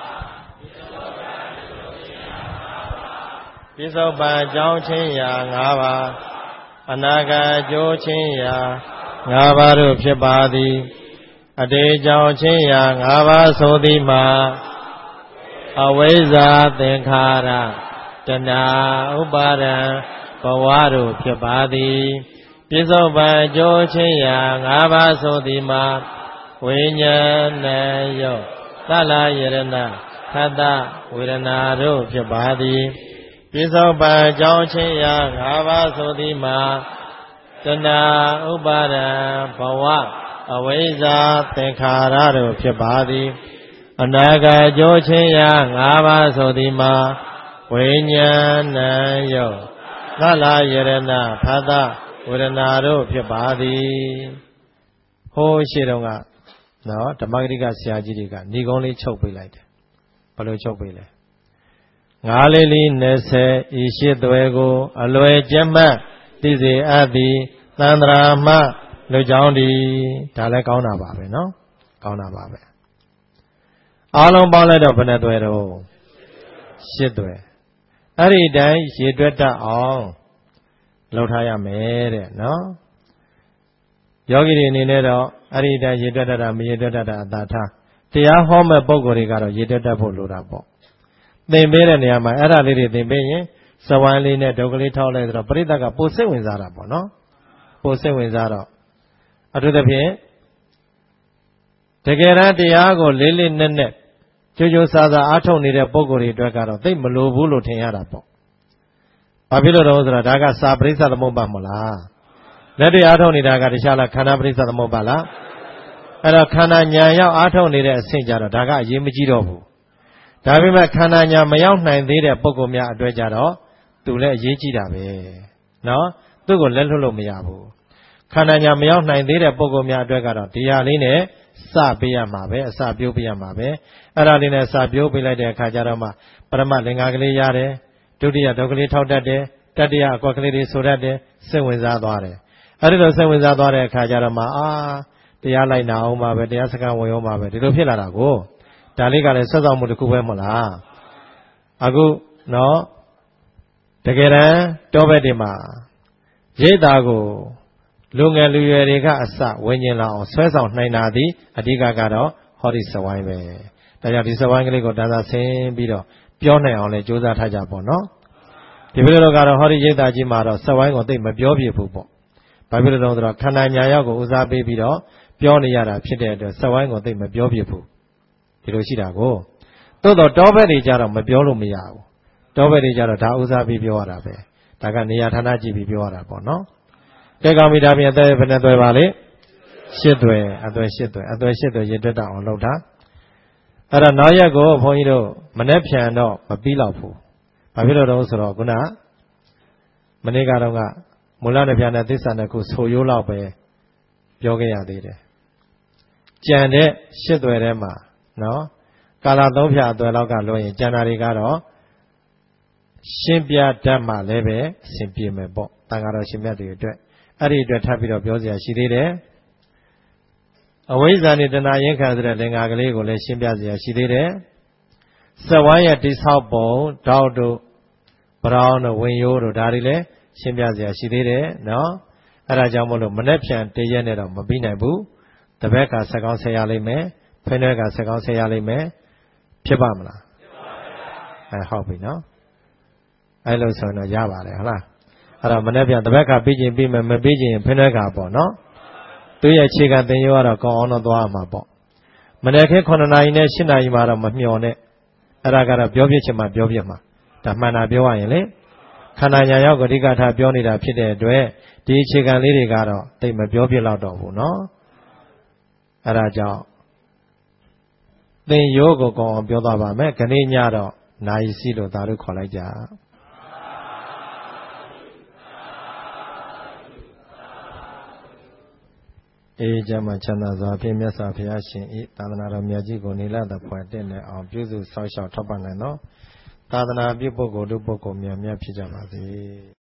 ပြစ္ဆုတ်ပံကြောင့်ချင်းရာ၅ပါးအနာဂတ်အကျိုးချင်းရာ၅ပါးတို့ဖြစ်ပါသည်အတေကြောင့်ချင်းရာ၅ပါးဆိုသည်မှာအဝိဇ္ဇာသင်္ခါရတဏှာဥပါဒံဘဝတို့ဖြစ်ပါသည်ပြစ္ဆုတ်ပံအကျိုးချင်းရာ၅ပါးဆိုသည်မှာဝိညာဏယောသလယရဏသတ္တဝေဒနာတို့ဖြစ်ပါသည်ပြစ္ဆုတ်ပံအကြောင်းချင်းရာ၅ပါးဆိုသည်မှာတဏှာဥပါဒံဘဝအဝိဇ္ဇာသင်္ခါရတို့ဖြစ်ပါသည်အနာဂတ်အကျိုးချင်းရာ၅ပါးဆိုသည်မှာဝိညာဏယောသလယရဏသတ္တဝေဒနာတို့ဖြစ်ပါသည်ဟိုးရှိတော့ကနော်ဓမ္မဂရိကဆရာကြီးတွေကဏီကုံးလေးချုပ်ပေးလိုက်တယ်ဘယ်လိုချုပ်ပေးလဲငါးလေးလေးနှစ်ဆယ်ဤရှိသွဲကိုအလွယ်ကျက်မှတ်သိစေအပ်သည်သန္တရာမှလူကြောင်းဒီဒါလည်းကောင်းတာပါပဲနော်ကောင်းတာပါပဲအားလုံးပေါင်းလိုက်တော့ဘယ်နှသွဲတော့ရှစ်သွဲအဲ့ဒီတိုင်းရေတွက်တတ်အောင်လုပ်ထားရမယ်တဲ့နော်ယောဂီတွေအနေနဲ့တော့အဲ့ဒီတိုင်းရေတွက်တတ်တာမရေတွက်တတ်တာအသာထားတရားဟောမဲ့ပုံကိုယ်တွေကတော့ရေတွက်တတ်ဖို့လိုတာပေါ့သင်ပေးတဲ့နေရာမှာအဲ့ဒါလေးတွေသင်ပေးရင်စဝိုင်းလေးနဲ့ဒုက္ခလေးထောက်လိုက်ဆိုတော့ပရိသတ်ကပိုစိတ်ဝင်စားတာပေါ့နော်ပိုစိတ်ဝင်စားတော့အထူးသဖြင့်တကယ်တမ်းတရားကိုလေးလေးနက်နက်ကြိုးကြိုးစားစားအားထုတ်နေတဲ့ပုံကိုယ်တွေအတွက်ကတော့သိမလိုဘူးလို့ထင်ရတာပေါ့ဘာဖြစ်လို့တော့ဆိုတော့ဒါကစာပရိစ္ဆသမုပ္ပါမလားလက်တွေအားထုတ်နေတာကတခြားလားခန္ဓာပရိစ္ဆသမုပ္ပါလားအဲ့တော့ခန္ဓာညာရောက်အားထုတ်နေတဲ့အဆင့်ကြတော့ဒါကအရေးမကြီးတော့ဘူးဒါပေမဲ့ခန္ဓာညာမရောက်နိုင်သေးတဲ့ပုဂ္ဂိုလ်များအတွက်ကြတော့သူလည်းအရေးကြီးတာပဲနော်သူ့ကိုလက်လွတ်လို့မရဘူးခန္ဓာညာမရောက်နိုင်သေးတဲ့ပုဂ္ဂိုလ်များအတွက်ကတော့ဒီဟာလေးနဲ့စပေးရမှာပဲအစပြိုးပေးရမှာပဲအဲ့ဒါလေးနဲ့စပြိုးပေးလိုက်တဲ့အခါကျတော့မှပရမလင်္ကာကလေးရတယ်ဒုတိယဒုက္ခလေးထောက်တတ်တယ်တတိယအကွက်ကလေးတွေဆိုတတ်တယ်စိတ်ဝင်စားသွားတယ်အဲ့ဒီလိုစိတ်ဝင်စားသွားတဲ့အခါကျတော့မှအာတရားလိုက်နာအောင်ပါပဲတရားစကားဝင်အောင်ပါပဲဒီလိုဖြစ်လာတာကိုဒါလေးကလည်းဆက်ဆောင်မှုတစ်ခုပဲမဟုတ်လားအခုနော်တကယ်တမ်းတောဘက်တွေမှာရိတ်တာကိုလူငယ်လူရွယ်တွေကအစဝิญဉ်လာအောင်ဆွဲဆောင်နိုင်တာဒီအဓိကကတော့ဟောဒီစဝိုင်းပဲဒါကြောင့်ဒီစဝိုင်းကလေးကိုတန်းသာဆင်းပြီးတော့ပြောနိုင်အောင်လဲကြိုးစားထားကြပေါ့နော်ဒီလိုတော့ကတော့ဟောဒီရိတ်တာကြီးမှာတော့စဝိုင်းကိုသိမပြောပြဘူးပေါ့ဘာဖြစ်လို့လဲဆိုတော့ခန္ဓာညာရောက်ကိုဦးစားပေးပြီးတော့ပြောနေရတာဖြစ်တဲ့အတွက်စဝိုင်းကိုသိမပြောပြဘူးဒီလိုရှိတာကိုသို့တော့တောဘက်တွေကြတော့မပြောလို့မရဘူးတောဘက်တွေကြတော့ဒါဦးစားပြီးပြောရတာပဲဒါကနေရာဌာနကြည့်ပြီးပြောရတာပေါ့နော်ကဲကောင်းပြီဒါပြင်အသက်ဘယ်နဲ့သွဲပါလေရှစ်သွဲအသွဲရှစ်သွဲအသွဲရှစ်သွဲရေတွက်တအောင်လုပ်တာအဲ့တော့နောက်ရက်ကိုဘုန်းကြီးတို့မနေ့ဖြန်တော့မပြီးတော့ဘူးဘာဖြစ်လို့တော့ဆိုတော့ခုနမနေ့ကတော့ကမူလနဲ့ဖြန်တဲ့သစ္စာနဲ့ခုဆိုရိုးလောက်ပဲပြောခဲ့ရသေးတယ်ကြံတဲ့ရှစ်သွဲထဲမှာနော်ကာလသုံးဖြာအသွဲလောက်ကလွှဲရင်ကျန်တာတွေကတော့ရှင်းပြတတ်မှလည်းပဲအဆင်ပြေမယ်ပေါ့တန်ဃာတော်ရှင်မြတ်တွေအတွက်အဲ့ဒီအတွက်ထပ်ပြီးတော့ပြောစရာရှိသေးတယ်အဝိဇ္ဇာနဲ့တဏှာရင်ခံဆိုတဲ့လင်္ကာကလေးကိုလည်းရှင်းပြစရာရှိသေးတယ်စက်ဝိုင်းရဲ့တိဆောက်ပုံတောက်တို့ဗရောင်းတို့ဝင်ရိုးတို့ဒါတွေလည်းရှင်းပြစရာရှိသေးတယ်နော်အဲ့ဒါကြောင့်မို့လို့မနေ့ပြန်တရက်နဲ့တော့မပြီးနိုင်ဘူးတပည့်ကဆက်ကောင်းဆက်ရလိမ့်မယ်ဖိနှဲကဆက်ကောင်းဆက်ရလိမ့်မယ်ဖြစ်ပါမလားဖြစ်ပါပါအဲဟုတ်ပြီနော်အဲ့လိုဆိုရင်တော့ရပါတယ်ဟုတ်လားအဲ့တော့မနေ့ပြန်တပည့်ကပြီးချင်းပြီးမယ်မပြီးချင်းဖိနှဲကပေါ့နော်သူရဲ့ခြေကသင်ရောကတော့ကောင်းအောင်တော့သွားမှာပေါ့မနေ့ခင်းခုနှစ်နာရီနဲ့ရှစ်နာရီမှာတော့မမျှော်နဲ့အဲ့ဒါကတော့ပြောပြချင်မှပြောပြမှာဒါမှန်တာပြောရရင်လေခန္ဓာညာရောက်အဓိကထားပြောနေတာဖြစ်တဲ့အတွက်ဒီအခြေခံလေးတွေကတော့တိတ်မပြောပြတော့တော့ဘူးနော်အဲ့ဒါကြောင့်သင်ရိုးကိုကောင်းအောင်ပြောသွားပါမယ်ခဏညတော့နိုင်စီလို့ဒါတို့ခေါ်လိုက်ကြအေးကြမှာချမ်းသာစွာဖြင့်မြတ်စွာဘုရားရှင်ဤသာသနာတော်မြတ်ကြီးကိုနေလာတဲ့ဖွယ်တဲ့နဲ့အောင်ပြုစုဆောက်ရှောက်ထောက်ပံ့နိုင်သောသာသနာပြုပုဂ္ဂိုလ်တို့ပုဂ္ဂိုလ်များများဖြစ်ကြပါစေ